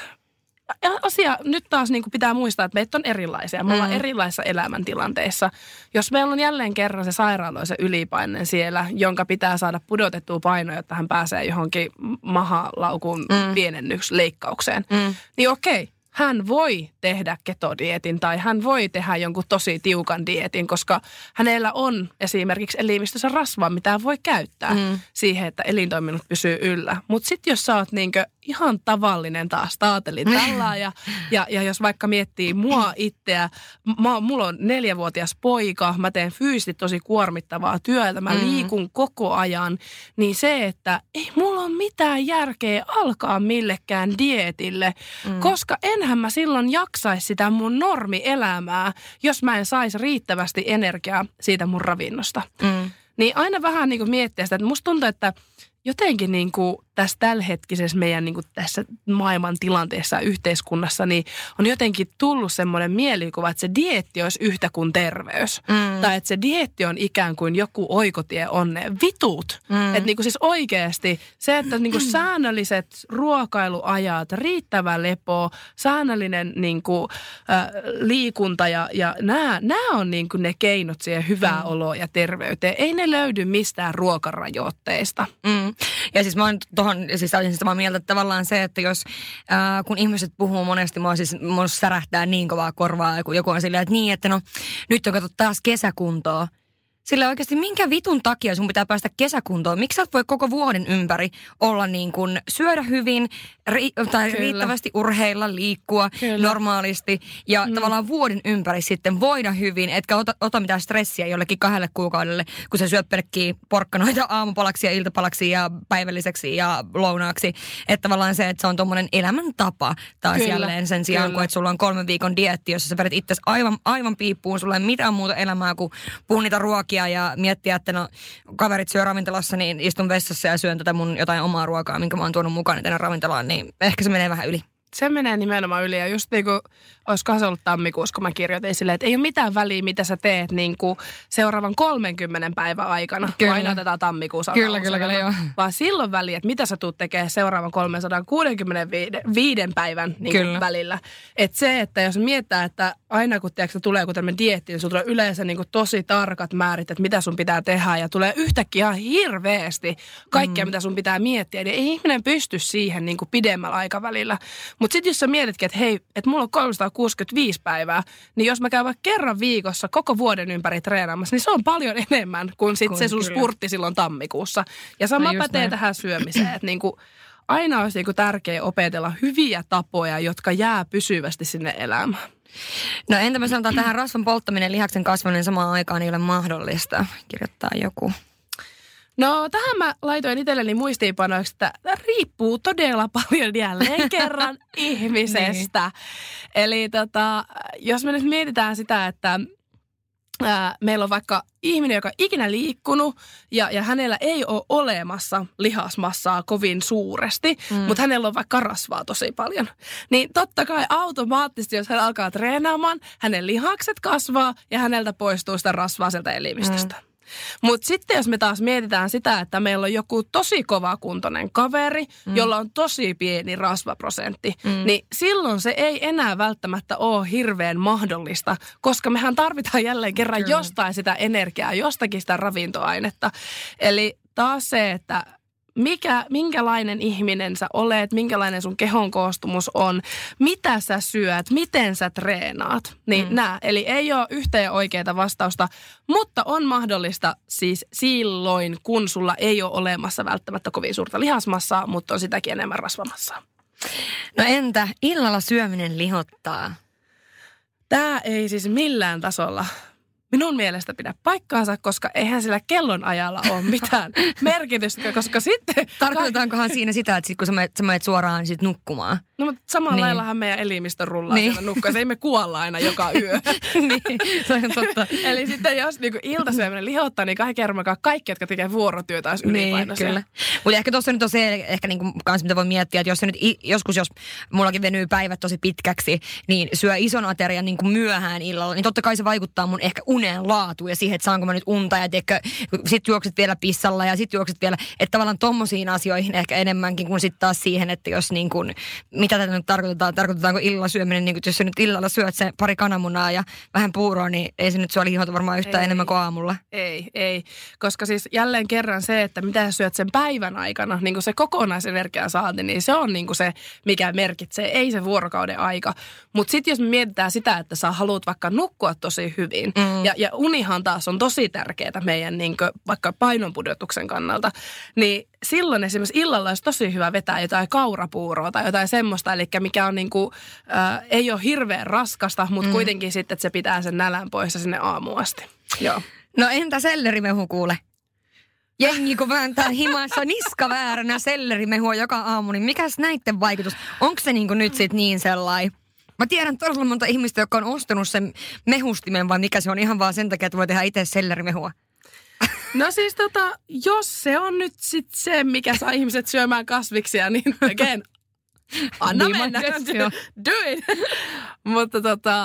asia nyt taas niin kuin pitää muistaa, että meitä on erilaisia. Me ollaan erilaisissa elämäntilanteissa. Jos meillä on jälleen kerran se sairaaloisen ylipainen siellä, jonka pitää saada pudotettua painoa, jotta hän pääsee johonkin mahalaukun pienennysleikkaukseen, niin okei. Hän voi tehdä ketodietin tai hän voi tehdä jonkun tosi tiukan dietin, koska hänellä on esimerkiksi elimistössä rasvaa, mitä hän voi käyttää siihen, että elintoiminnot pysyy yllä. Mutta sitten jos sä oot niinkö ihan tavallinen taas taatelin tällä ja jos vaikka miettii mua itseä, mulla on 4-vuotias poika, mä teen fyysisesti tosi kuormittavaa työtä, mä liikun koko ajan, niin se, että ei mulla ole mitään järkeä alkaa millekään dietille, koska enhän mä silloin jaksaisi sitä mun normielämää, jos mä en saisi riittävästi energiaa siitä mun ravinnosta. Niin aina vähän niin kuin miettiä sitä, että musta tuntuu, että jotenkin niin kuin tässä tällähetkisessä meidän niin kuin tässä maailman tilanteessa ja yhteiskunnassa, niin on jotenkin tullut semmoinen mielikuva, että se dieetti olisi yhtä kuin terveys. Tai että se dieetti on ikään kuin joku oikotie onneen. Vitut! Että niin kuin siis oikeasti se, että niin kuin säännölliset ruokailuajat, riittävä lepo, säännöllinen niin kuin, liikunta ja nämä on niin kuin ne keinot siihen hyvään oloon ja terveyteen. Ei ne löydy mistään ruokarajoitteista. Ja siis mä oon siis täysin samaa mieltä, että tavallaan se, että jos kun ihmiset puhuu monesti, mua särähtää niin kovaa korvaa, kun joku on silleen, että niin, että no nyt on katsottu taas kesäkuntoa. Sillä oikeasti minkä vitun takia sun pitää päästä kesäkuntoon? Miksi sä et voi koko vuoden ympäri olla niin kuin syödä hyvin tai riittävästi urheilla, liikkua normaalisti ja tavallaan vuoden ympäri sitten voida hyvin, etkä ota mitään stressiä jollekin 2 kuukaudelle, kun sä syöt pelkkiä porkkanoita aamupalaksi ja iltapalaksi ja päivälliseksi ja lounaaksi. Että tavallaan se, että se on tommonen elämäntapa taas jälleen sen sijaan, kun että sulla on 3 viikon dieetti, jossa sä vedät itsesi aivan piippuun, sulla ei mitään muuta elämää kuin punnita ruokia ja miettiä, että no kaverit syö ravintolassa, niin istun vessassa ja syön tätä mun jotain omaa ruokaa, minkä mä oon tuonut mukaan tänne ravintolaan, niin ehkä se menee vähän yli. Se menee nimenomaan yli ja just niin kuin olisikohan se ollut tammikuussa, kun mä kirjoitin silleen, että ei ole mitään väliä, mitä sä teet niin kuin seuraavan 30 päivän aikana. Kyllä. Aina otetaan tammikuussa. Kyllä, joo. Vaan silloin väliä, että mitä sä tuut tekemään seuraavan 365 päivän niin kuin välillä. Että se, että jos miettää, että aina kun tulee joku tämmöinen dieetti, niin sulla tulee yleensä niin kuin tosi tarkat määrit, että mitä sun pitää tehdä ja tulee yhtäkkiä ihan hirveästi kaikkea, mitä sun pitää miettiä. Niin ei ihminen pysty siihen niin kuin pidemmällä aikavälillä. Mutta sitten jos sä mietitkin, että hei, että mulla on 365 päivää, niin jos mä käyn vaikka kerran viikossa koko vuoden ympäri treenaamassa, niin se on paljon enemmän kuin sitten se sun spurtti silloin tammikuussa. Ja sama pätee tähän syömiseen, että niinku, aina olisi niinku tärkeää opetella hyviä tapoja, jotka jää pysyvästi sinne elämään. No entä me sanotaan tähän rasvan polttaminen, lihaksen kasvaminen samaan aikaan ei ole mahdollista, kirjoittaa joku. No tähän mä laitoin itselleni muistiinpanoiksi, että riippuu todella paljon jälleen kerran ihmisestä. Niin. Eli jos me nyt mietitään sitä, että meillä on vaikka ihminen, joka on ikinä liikkunut ja hänellä ei ole olemassa lihasmassaa kovin suuresti, mutta hänellä on vaikka rasvaa tosi paljon. Niin totta kai automaattisesti, jos hän alkaa treenaamaan, hänen lihakset kasvaa ja häneltä poistuu sitä rasvaa sieltä elimistöstä. Mutta sitten jos me taas mietitään sitä, että meillä on joku tosi kovakuntoinen kaveri, jolla on tosi pieni rasvaprosentti, niin silloin se ei enää välttämättä ole hirveän mahdollista, koska mehän tarvitaan jälleen kerran jostain sitä energiaa, jostakin sitä ravintoainetta. Eli taas se, että minkälainen ihminen sä olet, minkälainen sun kehon koostumus on, mitä sä syöt, miten sä treenaat. Niin nää, eli ei ole yhtä ja oikeaa vastausta, mutta on mahdollista siis silloin, kun sulla ei ole olemassa välttämättä kovin suurta lihasmassaa, mutta on sitäkin enemmän rasvamassaa. No entä illalla syöminen lihottaa? Tämä ei siis millään tasolla minun mielestä pidä paikkaansa, koska eihän sillä kellonajalla ole mitään merkitystä, koska sitten... Tarkoitetaankohan siinä sitä, että sit kun sä menet suoraan sit nukkumaan? No mutta samalla laillahan meidän elimistö rullaa siellä nukkuessa. Ei me kuolla aina joka yö. Niin, se on totta. Eli sitten jos niinku iltasyöminen lihottaa, niin kaikki, jotka tekee vuorotyötä, olisi ylipainoisia. Niin, kyllä. Mutta ehkä tuossa nyt on se, ehkä niinku kans mitä voi miettiä, että jos se nyt jos mullakin venyy päivät tosi pitkäksi, niin syö ison aterian niinku myöhään illalla, niin totta kai se vaikuttaa mun ehkä unen laatuun ja siihen, että saanko mä nyt unta ja sit juokset vielä pissalla ja sit juokset vielä, että tavallaan tommosiin asioihin ehkä enemmänkin kuin sitten taas siihen, että jos niin kuin, mitä tätä nyt tarkoitetaanko illalla syöminen, niin kuin, jos sä nyt illalla syöt se pari kananmunaa ja vähän puuroa, niin ei se nyt sua lihota varmaan yhtään enemmän kuin aamulla. Ei, koska siis jälleen kerran se, että mitä sä syöt sen päivän aikana, niin kuin se kokonaisenergian saanti, niin se on niin kuin se, mikä merkitsee, ei se vuorokauden aika. Mutta sitten jos me mietitään sitä, että sä haluat vaikka nukkua tosi hyvin, ja unihan taas on tosi tärkeää meidän niin kuin, vaikka painonpudotuksen kannalta, niin silloin esimerkiksi illalla olisi tosi hyvä vetää jotain kaurapuuroa tai jotain semmoista, eli mikä on niin kuin, ei ole hirveän raskasta, mutta kuitenkin sitten, että se pitää sen nälän poissa sinne aamuun asti. Joo. No entä sellerimehu kuule? Jengi kun vääntää himassa niska vääränä sellerimehua joka aamu, niin mikäs näitten vaikutus? Onko se niin kuin nyt sitten niin sellainen? Mä tiedän todella monta ihmistä, jotka on ostanut sen mehustimen, vai mikä se on ihan vaan sen takia, että voi tehdä itse sellerimehua. No siis jos se on nyt sit se, mikä saa ihmiset syömään kasviksia, niin again, anna mennä. Do it. Mutta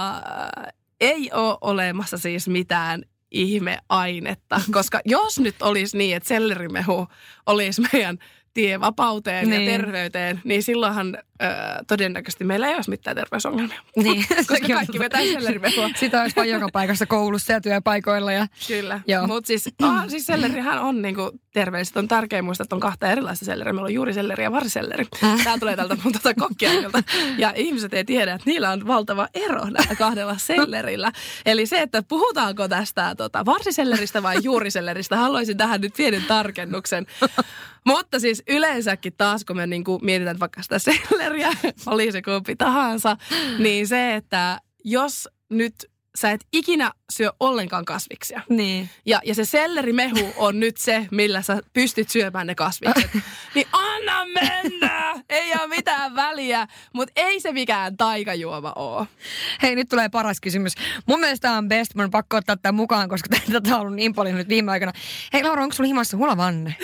ei ole olemassa siis mitään ihmeainetta, koska jos nyt olisi niin, että sellerimehu olisi meidän tie vapauteen ja terveyteen, niin silloinhan todennäköisesti meillä ei olisi mitään terveysongelmia. Niin. Koska kaikki vetää sellerimehua. Sitä olisi vain joka paikassa koulussa ja työpaikoilla. Ja... Kyllä, mutta siis sellerihän on niinku terveellistä. On tärkeää muistaa, että on kahta erilaista selleriä. Meillä on juuriselleri ja varsiselleri. Tämä tulee tältä mun kokkiainilta. Ja ihmiset ei tiedä, että niillä on valtava ero näillä kahdella sellerillä. Eli se, että puhutaanko tästä varsiselleristä vai juuriselleristä, haluaisin tähän nyt pienen tarkennuksen. Mutta siis yleensäkin taas, kun me niinku mietitään vaikka sitä selleriä, oli se kumpi tahansa, niin se, että jos nyt sä et ikinä syö ollenkaan kasviksia. Niin. Ja se sellerimehu on nyt se, millä sä pystyt syömään ne kasvikset. Niin anna mennä! Ei ole mitään väliä, mutta ei se mikään taikajuoma ole. Hei, nyt tulee paras kysymys. Mun mielestä tämä on best, mun on pakko ottaa tämän mukaan, koska tätä on ollut niin paljon nyt viime aikoina. Hei Laura, onko sulla himassa hulavanne?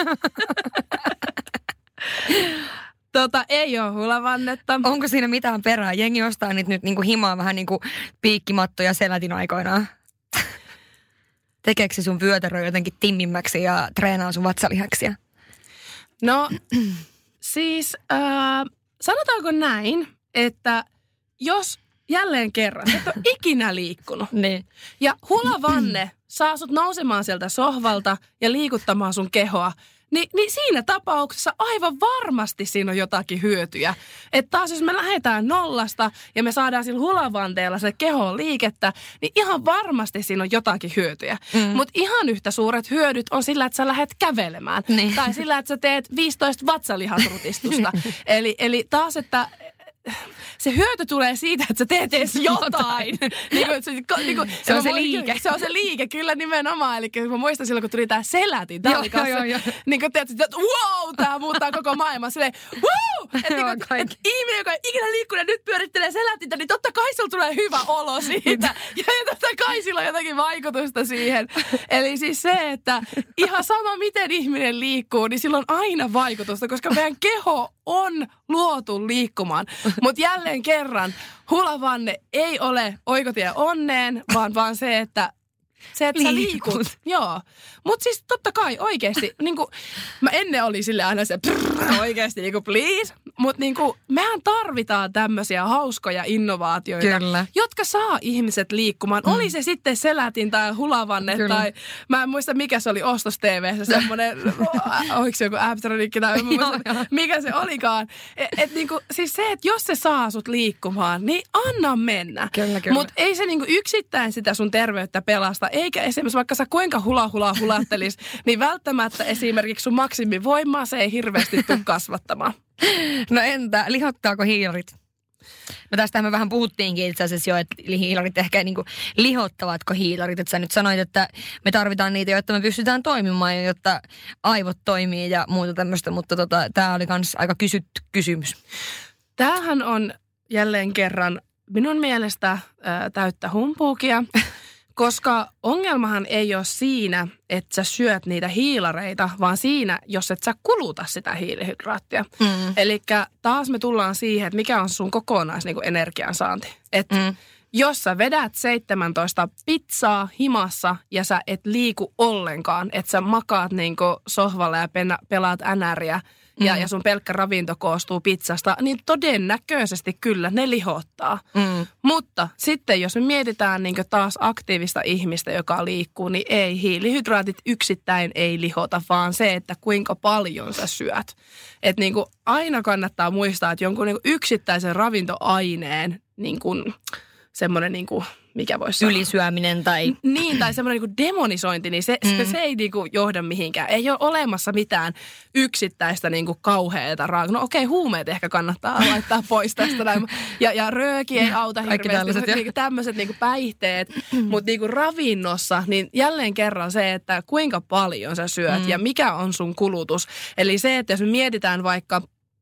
Ei ole hulavannetta. Onko siinä mitään perää? Jengi ostaa nyt niinku himaa vähän niin kuin piikkimattoja selätin aikoinaan. Tekeekö se sun vyötärö jotenkin timmimmäksi ja treenaa sun vatsalihaksia? No siis sanotaanko näin, että jos jälleen kerran et ole ikinä liikkunut niin. Ja hulavanne saa sut nousemaan sieltä sohvalta ja liikuttamaan sun kehoa, niin siinä tapauksessa aivan varmasti siinä on jotakin hyötyjä. Että taas jos me lähdetään nollasta ja me saadaan sillä hulavanteella se kehoon liikettä, niin ihan varmasti siinä on jotakin hyötyjä. Mutta ihan yhtä suuret hyödyt on sillä, että sä lähdet kävelemään. Niin. Tai sillä, että sä teet 15 vatsalihasrutistusta. eli taas, että... Se hyöty tulee siitä, että sä teet edes jotain. Se on se liike. Se on se liike, kyllä nimenomaan. Eli mä muistan silloin, kun tuli tää selätin tallikassa. Niin kun teet, että wow, tää muuttaa koko maailmaa. Silleen, wow! Että ihminen, joka ei ikinä liikkunut ja nyt pyörittelee selätintä, niin totta kai sulla tulee hyvä olo siitä. Ja totta kai sillä on jotakin vaikutusta siihen. Eli siis se, että ihan sama miten ihminen liikkuu, niin sillä on aina vaikutusta, koska meidän keho on luotu liikkumaan. Mutta jälleen kerran, hulavanne ei ole oikotie onneen, vaan se, että sä liikut. Joo. Mutta siis totta kai oikeasti, niinku, mä ennen oli sille aina se oikeasti niinku please. Mut niinku, mehän tarvitaan tämmöisiä hauskoja innovaatioita, Kyllä. jotka saa ihmiset liikkumaan. Oli se sitten selätin tai hulavanne tai mä en muista mikä se oli Ostos TV:ssä semmoinen, oliko se joku Aptronikki tai mikä se olikaan. Niinku, siis se, että jos se saa sut liikkumaan, niin anna mennä. Kyllä. Mutta ei se niinku yksittäin sitä sun terveyttä pelasta, eikä esimerkiksi vaikka sä kuinka hulattelis, niin välttämättä esimerkiksi sun maksimivoimaa se ei hirveästi tule kasvattamaan. No entä, lihottaako hiilarit? No tästähän me vähän puhuttiinkin itse asiassa jo, että hiilarit ehkä niin kuin, lihottavatko hiilarit. Että sä nyt sanoit, että me tarvitaan niitä, jotta me pystytään toimimaan ja jotta aivot toimii ja muuta tämmöistä. Mutta tämä oli myös aika kysytty kysymys. Tämähän on jälleen kerran minun mielestä täyttä humpuukia. Koska ongelmahan ei ole siinä, että sä syöt niitä hiilareita, vaan siinä, jos et sä kuluta sitä hiilihydraattia. Eli taas me tullaan siihen, että mikä on sun energiansaanti. Että jos sä vedät 17 pizzaa himassa ja sä et liiku ollenkaan, että sä makaat niinku sohvalla ja pelaat NR:iä, ja sun pelkkä ravinto koostuu pizzasta, niin todennäköisesti kyllä ne lihottaa. Mutta sitten jos me mietitään niin taas aktiivista ihmistä, joka liikkuu, niin ei, hiilihydraatit yksittäin ei lihota, vaan se, että kuinka paljon sä syöt. Että niin aina kannattaa muistaa, että jonkun niin yksittäisen ravintoaineen niin semmoinen mikä voisi sanoa? Ylisyöminen tai... Niin, tai semmoinen demonisointi, niin se ei johda mihinkään. Ei ole olemassa mitään yksittäistä kauheata raaka. No okei, huumeet ehkä kannattaa laittaa pois tästä näin. Ja rööki ei auta hirveästi. Tämmöiset päihteet. Mutta ravinnossa, niin jälleen kerran se, että kuinka paljon sä syöt ja mikä on sun kulutus. Eli se, että jos me mietitään vaikka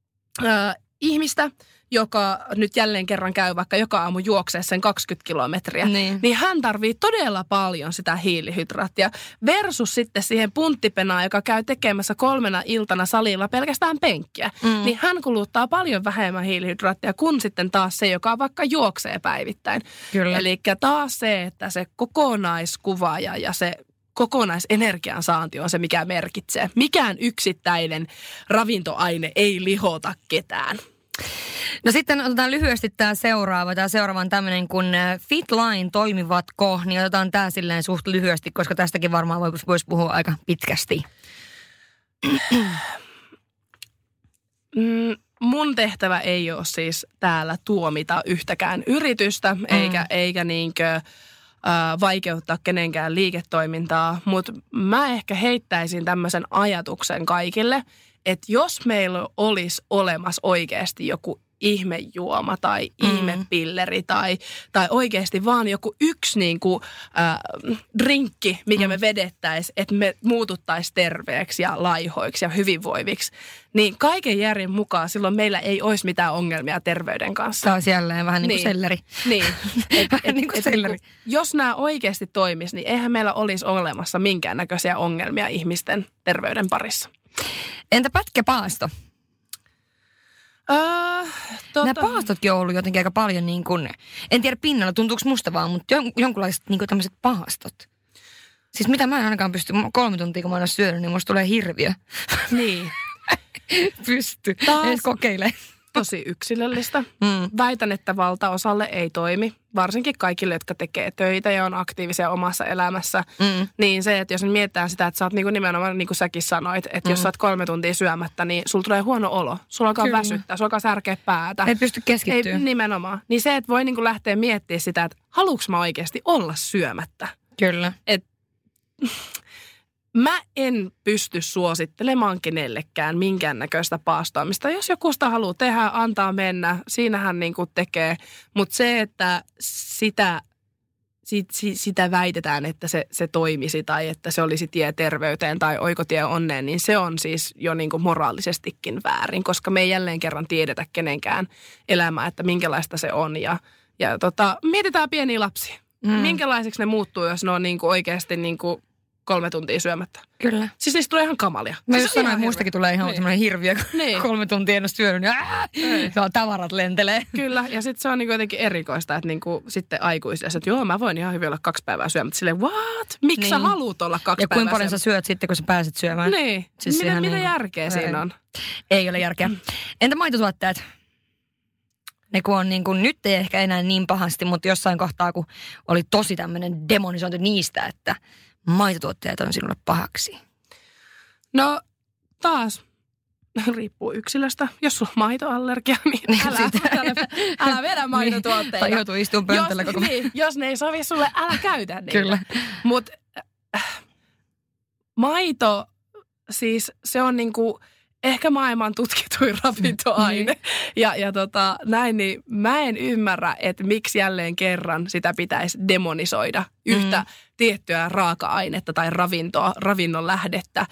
ihmistä, joka nyt jälleen kerran käy vaikka joka aamu juoksee sen 20 kilometriä, niin hän tarvii todella paljon sitä hiilihydraattia versus sitten siihen punttipenaan, joka käy tekemässä 3 iltana salilla pelkästään penkkiä. Niin hän kuluttaa paljon vähemmän hiilihydraattia kuin sitten taas se, joka vaikka juoksee päivittäin. Eli taas se, että se kokonaiskuva ja se kokonaisenergian saanti on se, mikä merkitsee. Mikään yksittäinen ravintoaine ei lihota ketään. No sitten otetaan lyhyesti tämä seuraava. Tämä seuraava on tämmöinen kuin Fitline toimivatko, niin otetaan tämä silleen suht lyhyesti, koska tästäkin varmaan voisi puhua aika pitkästi. Mun tehtävä ei ole siis täällä tuomita yhtäkään yritystä, eikä vaikeuttaa kenenkään liiketoimintaa, mutta mä ehkä heittäisin tämmöisen ajatuksen kaikille, että jos meillä olisi olemassa oikeasti joku ihmejuoma tai ihmepilleri tai oikeasti vaan joku yksi drinkki, mikä me vedettäisiin, että me muututtaisiin terveeksi ja laihoiksi ja hyvinvoiviksi, niin kaiken järjen mukaan silloin meillä ei olisi mitään ongelmia terveyden kanssa. Taas jälleen vähän niin kuin selleri. Niin. Niin kuin selleri. Jos nämä oikeasti toimisi, niin eihän meillä olisi olemassa minkäännäköisiä ongelmia ihmisten terveyden parissa. Entä pätkäpaasto? Nämä paastotkin on ollut jotenkin aika paljon niin kuin, en tiedä pinnalla, tuntuuko musta vaan, mutta jonkunlaiset niin kuin tämmöiset paastot. Siis mitä mä en ainakaan pysty, 3 tuntia kun mä oon syönyt, niin musta tulee hirviö. Niin. Pysty, edes kokeile. Tosi yksilöllistä. Väitän, että valtaosalle ei toimi. Varsinkin kaikille, jotka tekee töitä ja on aktiivisia omassa elämässä. Niin se, että jos mietitään sitä, että sä oot nimenomaan, niin kuin säkin sanoit, että jos sä oot 3 tuntia syömättä, niin sulla tulee huono olo. Sulla alkaa väsyttää, sulla alkaa särkeä päätä. Et pysty keskittyä. Ei, nimenomaan. Niin se, että voi lähteä miettimään sitä, että haluuks mä oikeasti olla syömättä. Kyllä. Mä en pysty suosittelemaan kenellekään minkäännäköistä paastoamista. Jos joku sitä haluaa tehdä, antaa mennä, siinähän tekee. Mutta se, että sitä väitetään, että se toimisi tai että se olisi tie terveyteen tai oikotie onneen, niin se on siis jo moraalisestikin väärin, koska me ei jälleen kerran tiedetä kenenkään elämää, että minkälaista se on. Ja mietitään pieniä lapsia. Minkälaiseksi ne muuttuu, jos ne on oikeasti 3 tuntia syömättä. Kyllä. Siis niistä tulee ihan kamalia. Mä siis just sanoin, että mustakin tulee ihan semmoinen hirviö, kun 3 tuntia en ole syönyt, niin tavarat lentelee. Kyllä, ja sitten se on niinku jotenkin erikoista, että niinku sitten aikuisille, että joo, mä voin ihan hyvin olla 2 päivää syömättä. Silleen, what? Miksi sä haluut olla 2 päivää ja kuinka paljon sä syöt sitten, kun sä pääset syömään? Niin, siis mitä järkeä siinä on? Ei ole järkeä. Entä maitotuotteet? Ne kun on niin kuin, nyt ei ehkä enää niin pahasti, mutta jossain kohtaa, kun oli tosi tämmöinen demonisointi niistä, että maitotuotteet on sinulle pahaksi. No taas riippuu yksilöstä. Jos sulla on maitoallergia, niin älä vedä maitotuotteita. Tai joutuu istumaan pöntöllä koko ajan. Niin, jos ne ei sovi sulle, älä käytä niitä. Kyllä. Mutta maito, siis se on niinku ehkä maailman tutkituin ravintoaine. Ja näin, niin mä en ymmärrä, että miksi jälleen kerran sitä pitäisi demonisoida yhtä tiettyä raaka-ainetta tai ravinnon lähdettä.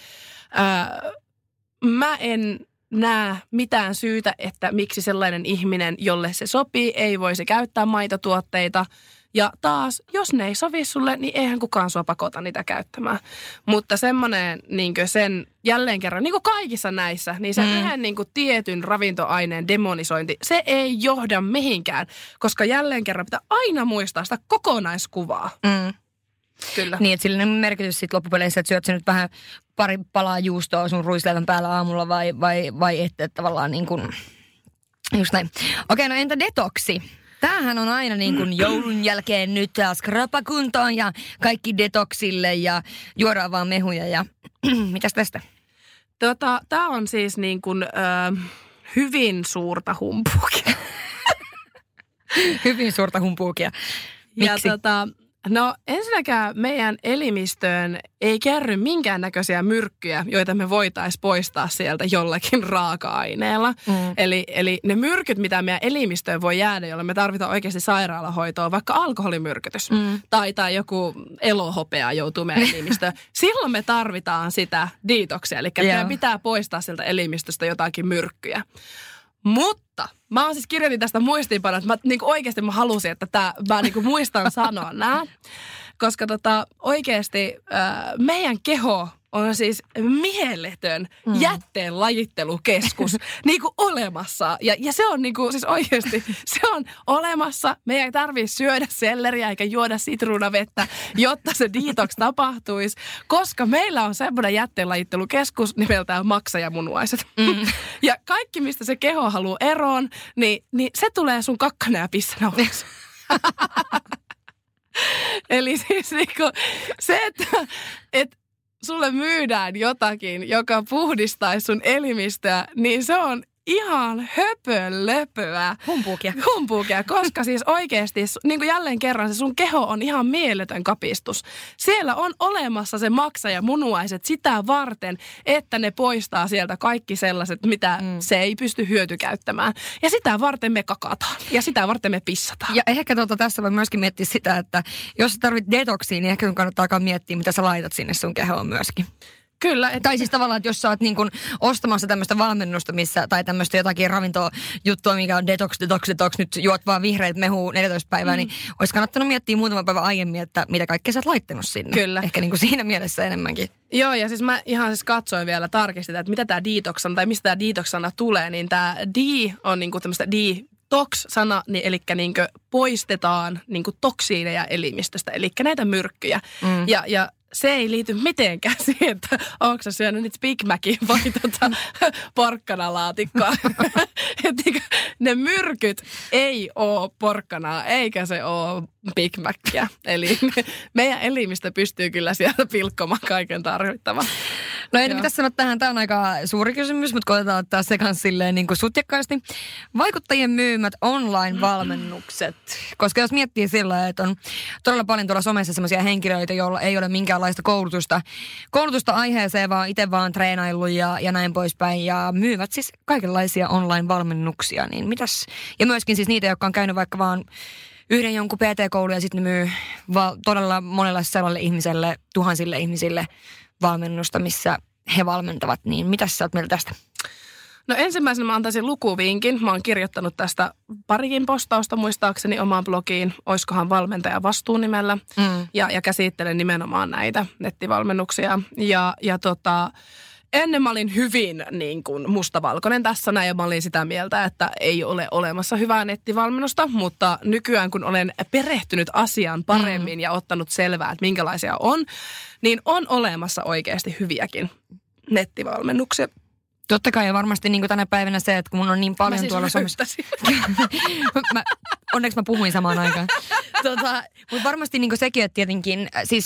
Mä en näe mitään syytä, että miksi sellainen ihminen, jolle se sopii, ei voisi käyttää maitotuotteita. Ja taas, jos ne ei sovi sulle, niin eihän kukaan sua pakota niitä käyttämään. Mutta semmoinen niin sen jälleen kerran, niin kuin kaikissa näissä, niin se yhden niin kuin tietyn ravintoaineen demonisointi, se ei johda mihinkään. Koska jälleen kerran pitää aina muistaa sitä kokonaiskuvaa. Kyllä. Niin, että sillä on merkitys sitten loppupeleissä, että syöt sä nyt vähän pari palaa juustoa sun ruisleivän päällä aamulla vai ette tavallaan niin kuin, just näin. Okei, no entä detoksi? Tämähän on aina niin kuin joulun jälkeen nyt taas krapakuntoon ja kaikki detoksille ja juodaan vaan mehuja ja mitäs tästä? Tämä on siis niin kuin hyvin suurta humpuukia. Hyvin suurta humpuukia. Miksi? Ja no ensinnäkään meidän elimistöön ei kerry minkäännäköisiä myrkkyjä, joita me voitaisiin poistaa sieltä jollakin raaka-aineella. Eli ne myrkyt, mitä meidän elimistöön voi jäädä, jolla me tarvitaan oikeasti sairaalahoitoa, vaikka alkoholimyrkytys tai joku elohopea joutuu meidän elimistöön. Silloin me tarvitaan sitä detoxia, eli meidän pitää poistaa sieltä elimistöstä jotakin myrkkyjä. Mutta mä oon siis kirjoitin tästä muistiinpanoa, että oikeasti mä halusin, että mä muistan sanoa nämä. Koska oikeasti meidän keho on siis mieletön jätteen lajittelukeskus olemassa. Ja se on siis oikeasti, se on olemassa. Meidän ei tarvitse syödä selleriä eikä juoda sitruunavettä, jotta se detox tapahtuisi. Koska meillä on semmoinen jätteen lajittelukeskus nimeltään maksajamunuaiset. Ja kaikki, mistä se keho haluaa eroon, niin se tulee sun kakkana ja pissana oveksi. Eli siis se, että sulle myydään jotakin, joka puhdistaisi sun elimistöä, niin se on ihan höpölöpöä. Humpuukia, koska siis oikeasti, niin kuin jälleen kerran, se sun keho on ihan mieletön kapistus. Siellä on olemassa se maksajamunuaiset sitä varten, että ne poistaa sieltä kaikki sellaiset, mitä se ei pysty hyötykäyttämään. Ja sitä varten me kakataan ja sitä varten me pissataan. Ja ehkä tässä voi myöskin miettiä sitä, että jos sä tarvit detoksiin, niin ehkä sun kannattaa alkaa miettiä, mitä sä laitat sinne sun kehoon myöskin. Kyllä. Tai siis tavallaan, että jos sä oot niin kuin ostamassa tämmöistä valmennusta, tai tämmöistä jotakin ravintojuttua, mikä on detox, nyt juot vaan vihreät mehuu 14 päivää, niin olisi kannattanut miettiä muutama päivä aiemmin, että mitä kaikkea sä oot laittanut sinne. Kyllä. Ehkä niin kuin siinä mielessä enemmänkin. Joo, ja siis mä ihan siis katsoin vielä tarkistin, että mitä tämä detox on, tai mistä tämä detox-sana tulee, niin tämä on niin kuin tämmöistä detox-sana, niin, eli niin kuin poistetaan niin kuin toksiineja elimistöstä, eli näitä myrkkyjä. Ja se ei liity mitenkään siihen, että onko sä syönyt nyt Big Macin vai porkkanalaatikkoa. Ne myrkyt ei ole porkkanaa, eikä se ole Big Macia. Eli meidän elimistö pystyy kyllä sieltä pilkkomaan kaiken tarvittavan. No entä mitä sanot tähän? Tämä on aika suuri kysymys, mutta koetetaan ottaa se kanssa silleen niin kuin sutjakkaasti. Vaikuttajien myymät online-valmennukset. Koska jos miettii sillä, että on todella paljon tuolla somessa sellaisia henkilöitä, joilla ei ole minkäänlaista koulutusta aiheeseen, vaan itse vaan treenaillut ja näin poispäin. Ja myyvät siis kaikenlaisia online-valmennuksia. Niin mitäs? Ja myöskin siis niitä, jotka on käynyt vaikka vaan yhden jonkun PT-koulun ja sitten ne myy todella monelle sellaiselle ihmiselle, tuhansille ihmisille valmennusta, missä he valmentavat. Niin mitäs sä oot mieltä tästä? No ensimmäisenä mä antaisin lukuvinkin. Mä oon kirjoittanut tästä parikin postausta muistaakseni omaan blogiin, Oiskohan valmentaja vastuunimellä. Ja käsittelen nimenomaan näitä nettivalmennuksia. Ennen mä olin hyvin niin kuin mustavalkoinen tässä näin ja mä olin sitä mieltä, että ei ole olemassa hyvää nettivalmennusta, mutta nykyään kun olen perehtynyt asiaan paremmin ja ottanut selvää, että minkälaisia on, niin on olemassa oikeasti hyviäkin nettivalmennuksia. Totta kai ja varmasti niin kuin tänä päivänä se, että kun mun on niin paljon tuolla Suomessa. Onneksi mä puhuin samaan aikaan. Mutta varmasti niin kuin sekin, että tietenkin, siis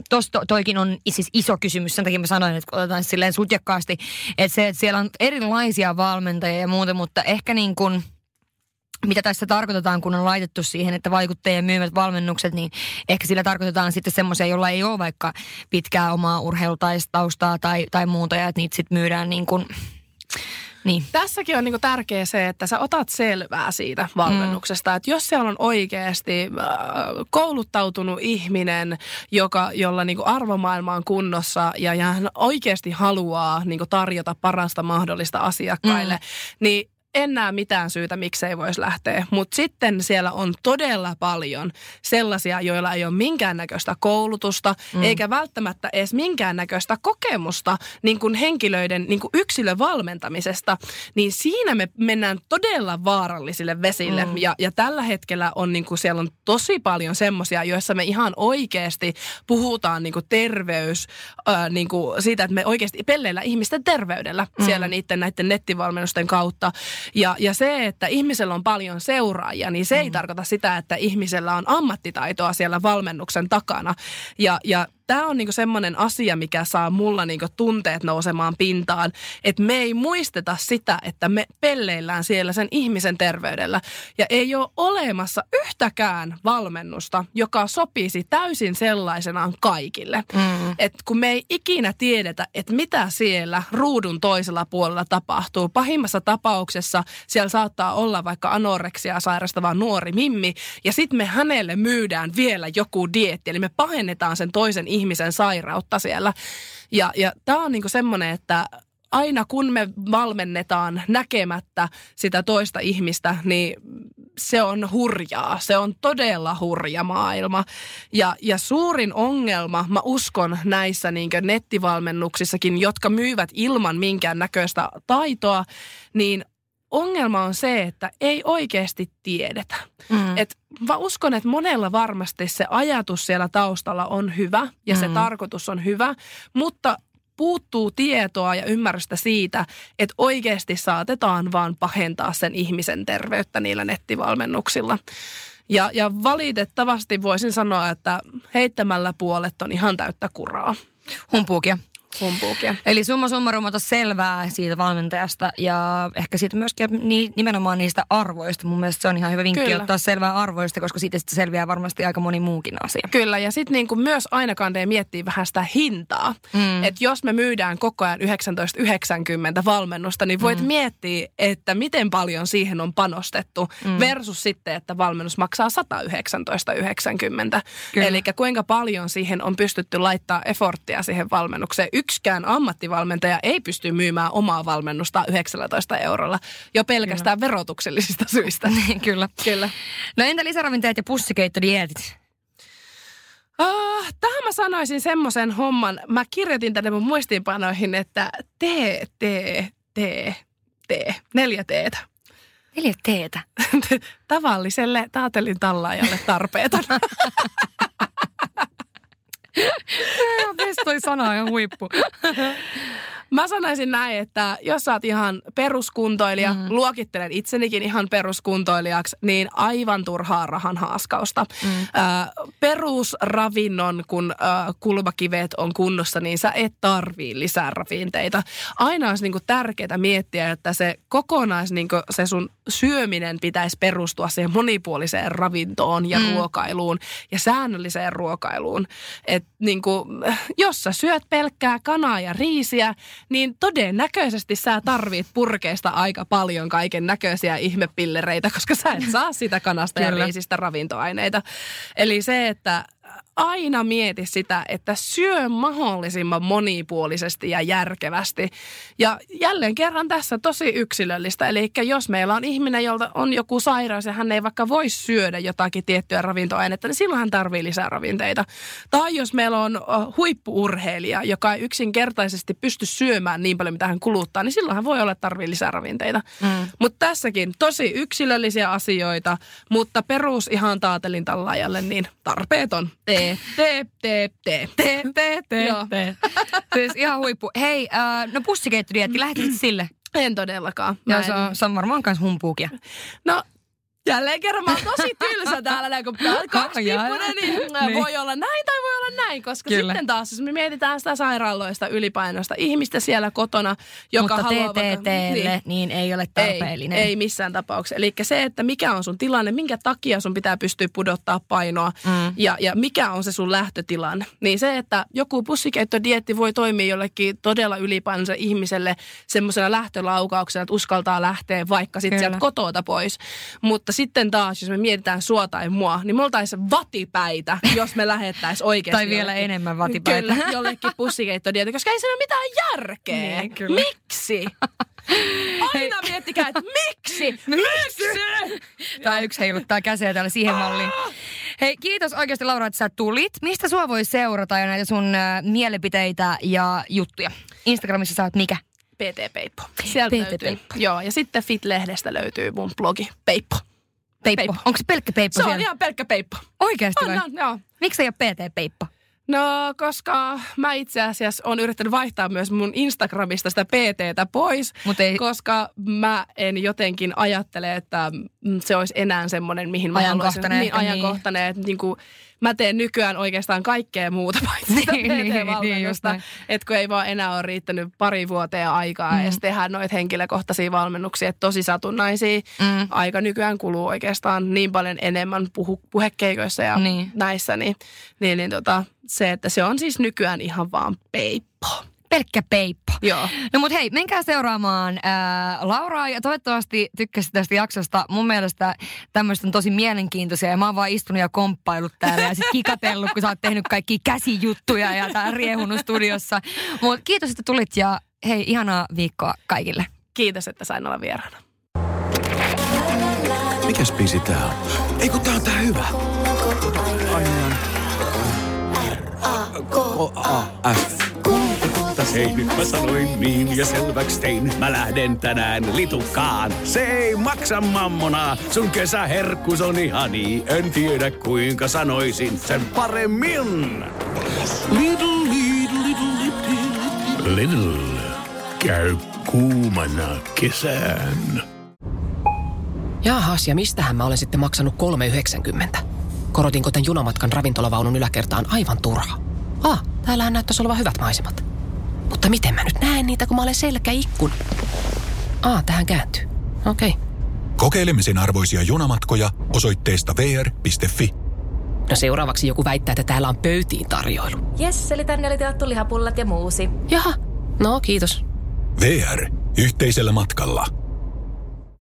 toikin on siis iso kysymys, sen takia mä sanoin, että otetaan silleen sutjakkaasti, että se, että siellä on erilaisia valmentajia ja muuta, mutta ehkä niin kuin, mitä tässä tarkoitetaan, kun on laitettu siihen, että vaikuttajien myymät valmennukset, niin ehkä sillä tarkoitetaan sitten semmoisia, joilla ei ole vaikka pitkää omaa urheilutaustaa tai muuta, ja että niitä sitten myydään niin kuin, niin. Tässäkin on niinku tärkeää se, että sä otat selvää siitä valmennuksesta. Että jos siellä on oikeasti kouluttautunut ihminen, jolla niinku arvomaailma on kunnossa ja hän oikeasti haluaa niinku tarjota parasta mahdollista asiakkaille, niin en näe mitään syytä, miksei voisi lähteä. Mutta sitten siellä on todella paljon sellaisia, joilla ei ole minkäännäköistä koulutusta, eikä välttämättä edes minkäännäköistä kokemusta niin kuin henkilöiden niin kuin yksilövalmentamisesta. Niin siinä me mennään todella vaarallisille vesille. Ja tällä hetkellä on, niin kuin siellä on tosi paljon semmoisia, joissa me ihan oikeasti puhutaan niin kuin terveys, niin kuin siitä, että me oikeasti pelleillä ihmisten terveydellä siellä näiden nettivalmennusten kautta. Ja se, että ihmisellä on paljon seuraajia, niin se ei tarkoita sitä, että ihmisellä on ammattitaitoa siellä valmennuksen takana. Ja tämä on niinku semmoinen asia, mikä saa mulla niinku tunteet nousemaan pintaan, että me ei muisteta sitä, että me pelleillään siellä sen ihmisen terveydellä. Ja ei ole olemassa yhtäkään valmennusta, joka sopisi täysin sellaisenaan kaikille. Että kun me ei ikinä tiedetä, että mitä siellä ruudun toisella puolella tapahtuu. Pahimmassa tapauksessa siellä saattaa olla vaikka anoreksia sairastava nuori mimmi, ja sitten me hänelle myydään vielä joku dieetti, eli me pahennetaan sen toisen ihmisen sairautta siellä. Ja tämä on niinku semmoinen, että aina kun me valmennetaan näkemättä sitä toista ihmistä, niin se on hurjaa. Se on todella hurja maailma. Ja suurin ongelma, mä uskon näissä niinkö nettivalmennuksissakin, jotka myyvät ilman minkään näköistä taitoa, niin ongelma on se, että ei oikeasti tiedetä. Mä uskon, että monella varmasti se ajatus siellä taustalla on hyvä ja se tarkoitus on hyvä, mutta puuttuu tietoa ja ymmärrystä siitä, että oikeasti saatetaan vaan pahentaa sen ihmisen terveyttä niillä nettivalmennuksilla. Ja valitettavasti voisin sanoa, että heittämällä puolet on ihan täyttä kuraa. Humpuukia. Eli summa summarum ota selvää siitä valmentajasta ja ehkä siitä myöskin nimenomaan niistä arvoista. Mun mielestä se on ihan hyvä vinkki ottaa selvää arvoista, koska siitä sitten selviää varmasti aika moni muukin asia. Kyllä, ja sitten niinku myös aina kannattaa miettiä vähän sitä hintaa. Että jos me myydään koko ajan 19,90 valmennusta, niin voit miettiä, että miten paljon siihen on panostettu versus sitten, että valmennus maksaa 119,90. Eli kuinka paljon siihen on pystytty laittaa efforttia siihen valmennukseen. Yksikään ammattivalmentaja ei pysty myymään omaa valmennusta 19 eurolla jo pelkästään verotuksellisista syistä. Kyllä. No entä lisäravinteet ja pussikeittodieetit? Tähän mä sanoisin semmoisen homman. Mä kirjoitin tänne mun muistiinpanoihin, että tee. 4 teetä. 4 teetä? Tavalliselle taatelin tallaajalle tarpeeton. Toi sana on ihan huippu. Mä sanoisin näin, että jos sä oot ihan peruskuntoilija, luokittelen itsenikin ihan peruskuntoilijaksi, niin aivan turhaa rahan haaskausta. Perusravinnon, kun kulmakivet on kunnossa, niin sä et tarvii lisää ravinteita. Aina olisi niinku tärkeää miettiä, että se se sun syöminen pitäisi perustua siihen monipuoliseen ravintoon ja ruokailuun ja säännölliseen ruokailuun. Että niinku, jos sä syöt pelkkää kanaa ja riisiä, niin todennäköisesti sä tarvit purkeista aika paljon kaiken näköisiä ihmepillereitä, koska sä et saa sitä kanasta ja riisistä ravintoaineita. Eli se, että aina mieti sitä, että syö mahdollisimman monipuolisesti ja järkevästi. Ja jälleen kerran tässä tosi yksilöllistä. Eli jos meillä on ihminen, jolta on joku sairaus ja hän ei vaikka voi syödä jotakin tiettyä ravintoainetta, niin silloin hän tarvitsee lisää ravinteita. Tai jos meillä on huippu-urheilija, joka ei yksinkertaisesti pysty syömään niin paljon, mitä hän kuluttaa, niin silloin hän voi olla tarvitsee lisää ravinteita. Mutta tässäkin tosi yksilöllisiä asioita, mutta perus ihan taatelin tallaajalle niin tarpeeton. Tee. Siis ihan huippu. Hei, no pussikeittodieetti, lähetit sille? En todellakaan. Ja se on varmaan kans humpuukia. No, jälleen kerran mä oon tosi tylsä täällä, kun kaksipippunen, niin voi olla näin tai voi olla näin. Koska kyllä. Sitten taas, jos me mietitään sitä sairaaloista, ylipainosta, ihmistä siellä kotona, joka mutta haluaa... Mutta TTT:lle niin ei ole tarpeellinen. Ei missään tapauksessa. Eli se, että mikä on sun tilanne, minkä takia sun pitää pystyä pudottaa painoa ja mikä on se sun lähtötilanne. Niin se, että joku pussikeittodieetti voi toimia jollekin todella ylipainoiselle ihmiselle semmoisena lähtölaukauksena, että uskaltaa lähteä vaikka sitten sieltä kotota pois. Mutta sitten taas, jos me mietitään sua tai mua, niin me oltaisiin vatipäitä, jos me lähettäisiin oikeasti. Tai vielä enemmän vatipäitä. Kyllä, jollekin pussikeittodieetti, koska ei siinä ole mitään järkeä. Niin, kyllä. Miksi? Aina miettikää, että miksi? Tämä yksi heiluttaa käsiä täällä siihen malliin. Hei, kiitos oikeasti Laura, että sä tulit. Mistä sua voi seurata ja näitä sun mielipiteitä ja juttuja? Instagramissa sä oot mikä? PT Peippo. Sieltä löytyy. Joo, ja sitten Fit-lehdestä löytyy mun blogi Peippo. Peippo. Onko se pelkkä Peippo siellä? Se on ihan pelkkä Peippo. Oikeasti vai? Joo. Miksi ei ole PT Peippo? No, koska mä itse asiassa olen yrittänyt vaihtaa myös mun Instagramista sitä PT:tä pois, koska mä en jotenkin ajattele, että se olisi enää semmoinen, mihin mä haluaisin. Niin, ajankohtainen, että niin kuin mä teen nykyään oikeastaan kaikkea muuta paitsi sitä PT-valmennusta. Että kun ei vaan enää ole riittänyt pari vuoteen aikaa edes tehdä noita henkilökohtaisia valmennuksia, että tosi satunnaisia. Aika nykyään kuluu oikeastaan niin paljon enemmän puhekeikoissa ja näissä, niin se, että se on siis nykyään ihan vaan Peippo. Pelkkä Peippo. Joo. No mut hei, menkää seuraamaan Lauraa ja toivottavasti tykkäsit tästä jaksosta. Mun mielestä tämmöiset on tosi mielenkiintoisia ja mä oon vaan istunut ja komppailut täällä ja sit kikatellut, kun sä oot tehnyt kaikkia käsijuttuja ja tää riehunut studiossa. Mut kiitos, että tulit ja hei, ihanaa viikkoa kaikille. Kiitos, että sain olla vieraana. Mikäs biisi tää on? Ei kun tää on tää hyvä. R-A-K-A-F. Hei, nyt mä sanoin niin ja selväks tein. Mä lähden tänään litukaan. Se ei maksa mammonaa. Sun kesäherkkus on ihani. En tiedä kuinka sanoisin sen paremmin. Lidl. Käy kuumana kesään. Jaahas, ja mistähän mä olen sitten maksanut 3,90? Korotinko tän junamatkan ravintolavaunun yläkertaan aivan turha? Täällähän näyttäisi olevan hyvät maisemat. Mutta miten mä nyt näen niitä, kun mä olen selkäikkuna? Tähän kääntyy. Okei. Kokeilemisen arvoisia junamatkoja osoitteesta vr.fi. No seuraavaksi joku väittää, että täällä on pöytiin tarjoilu. Jes, eli tänne oli tilattu lihapullat ja muusi. Jaha, no kiitos. VR. Yhteisellä matkalla.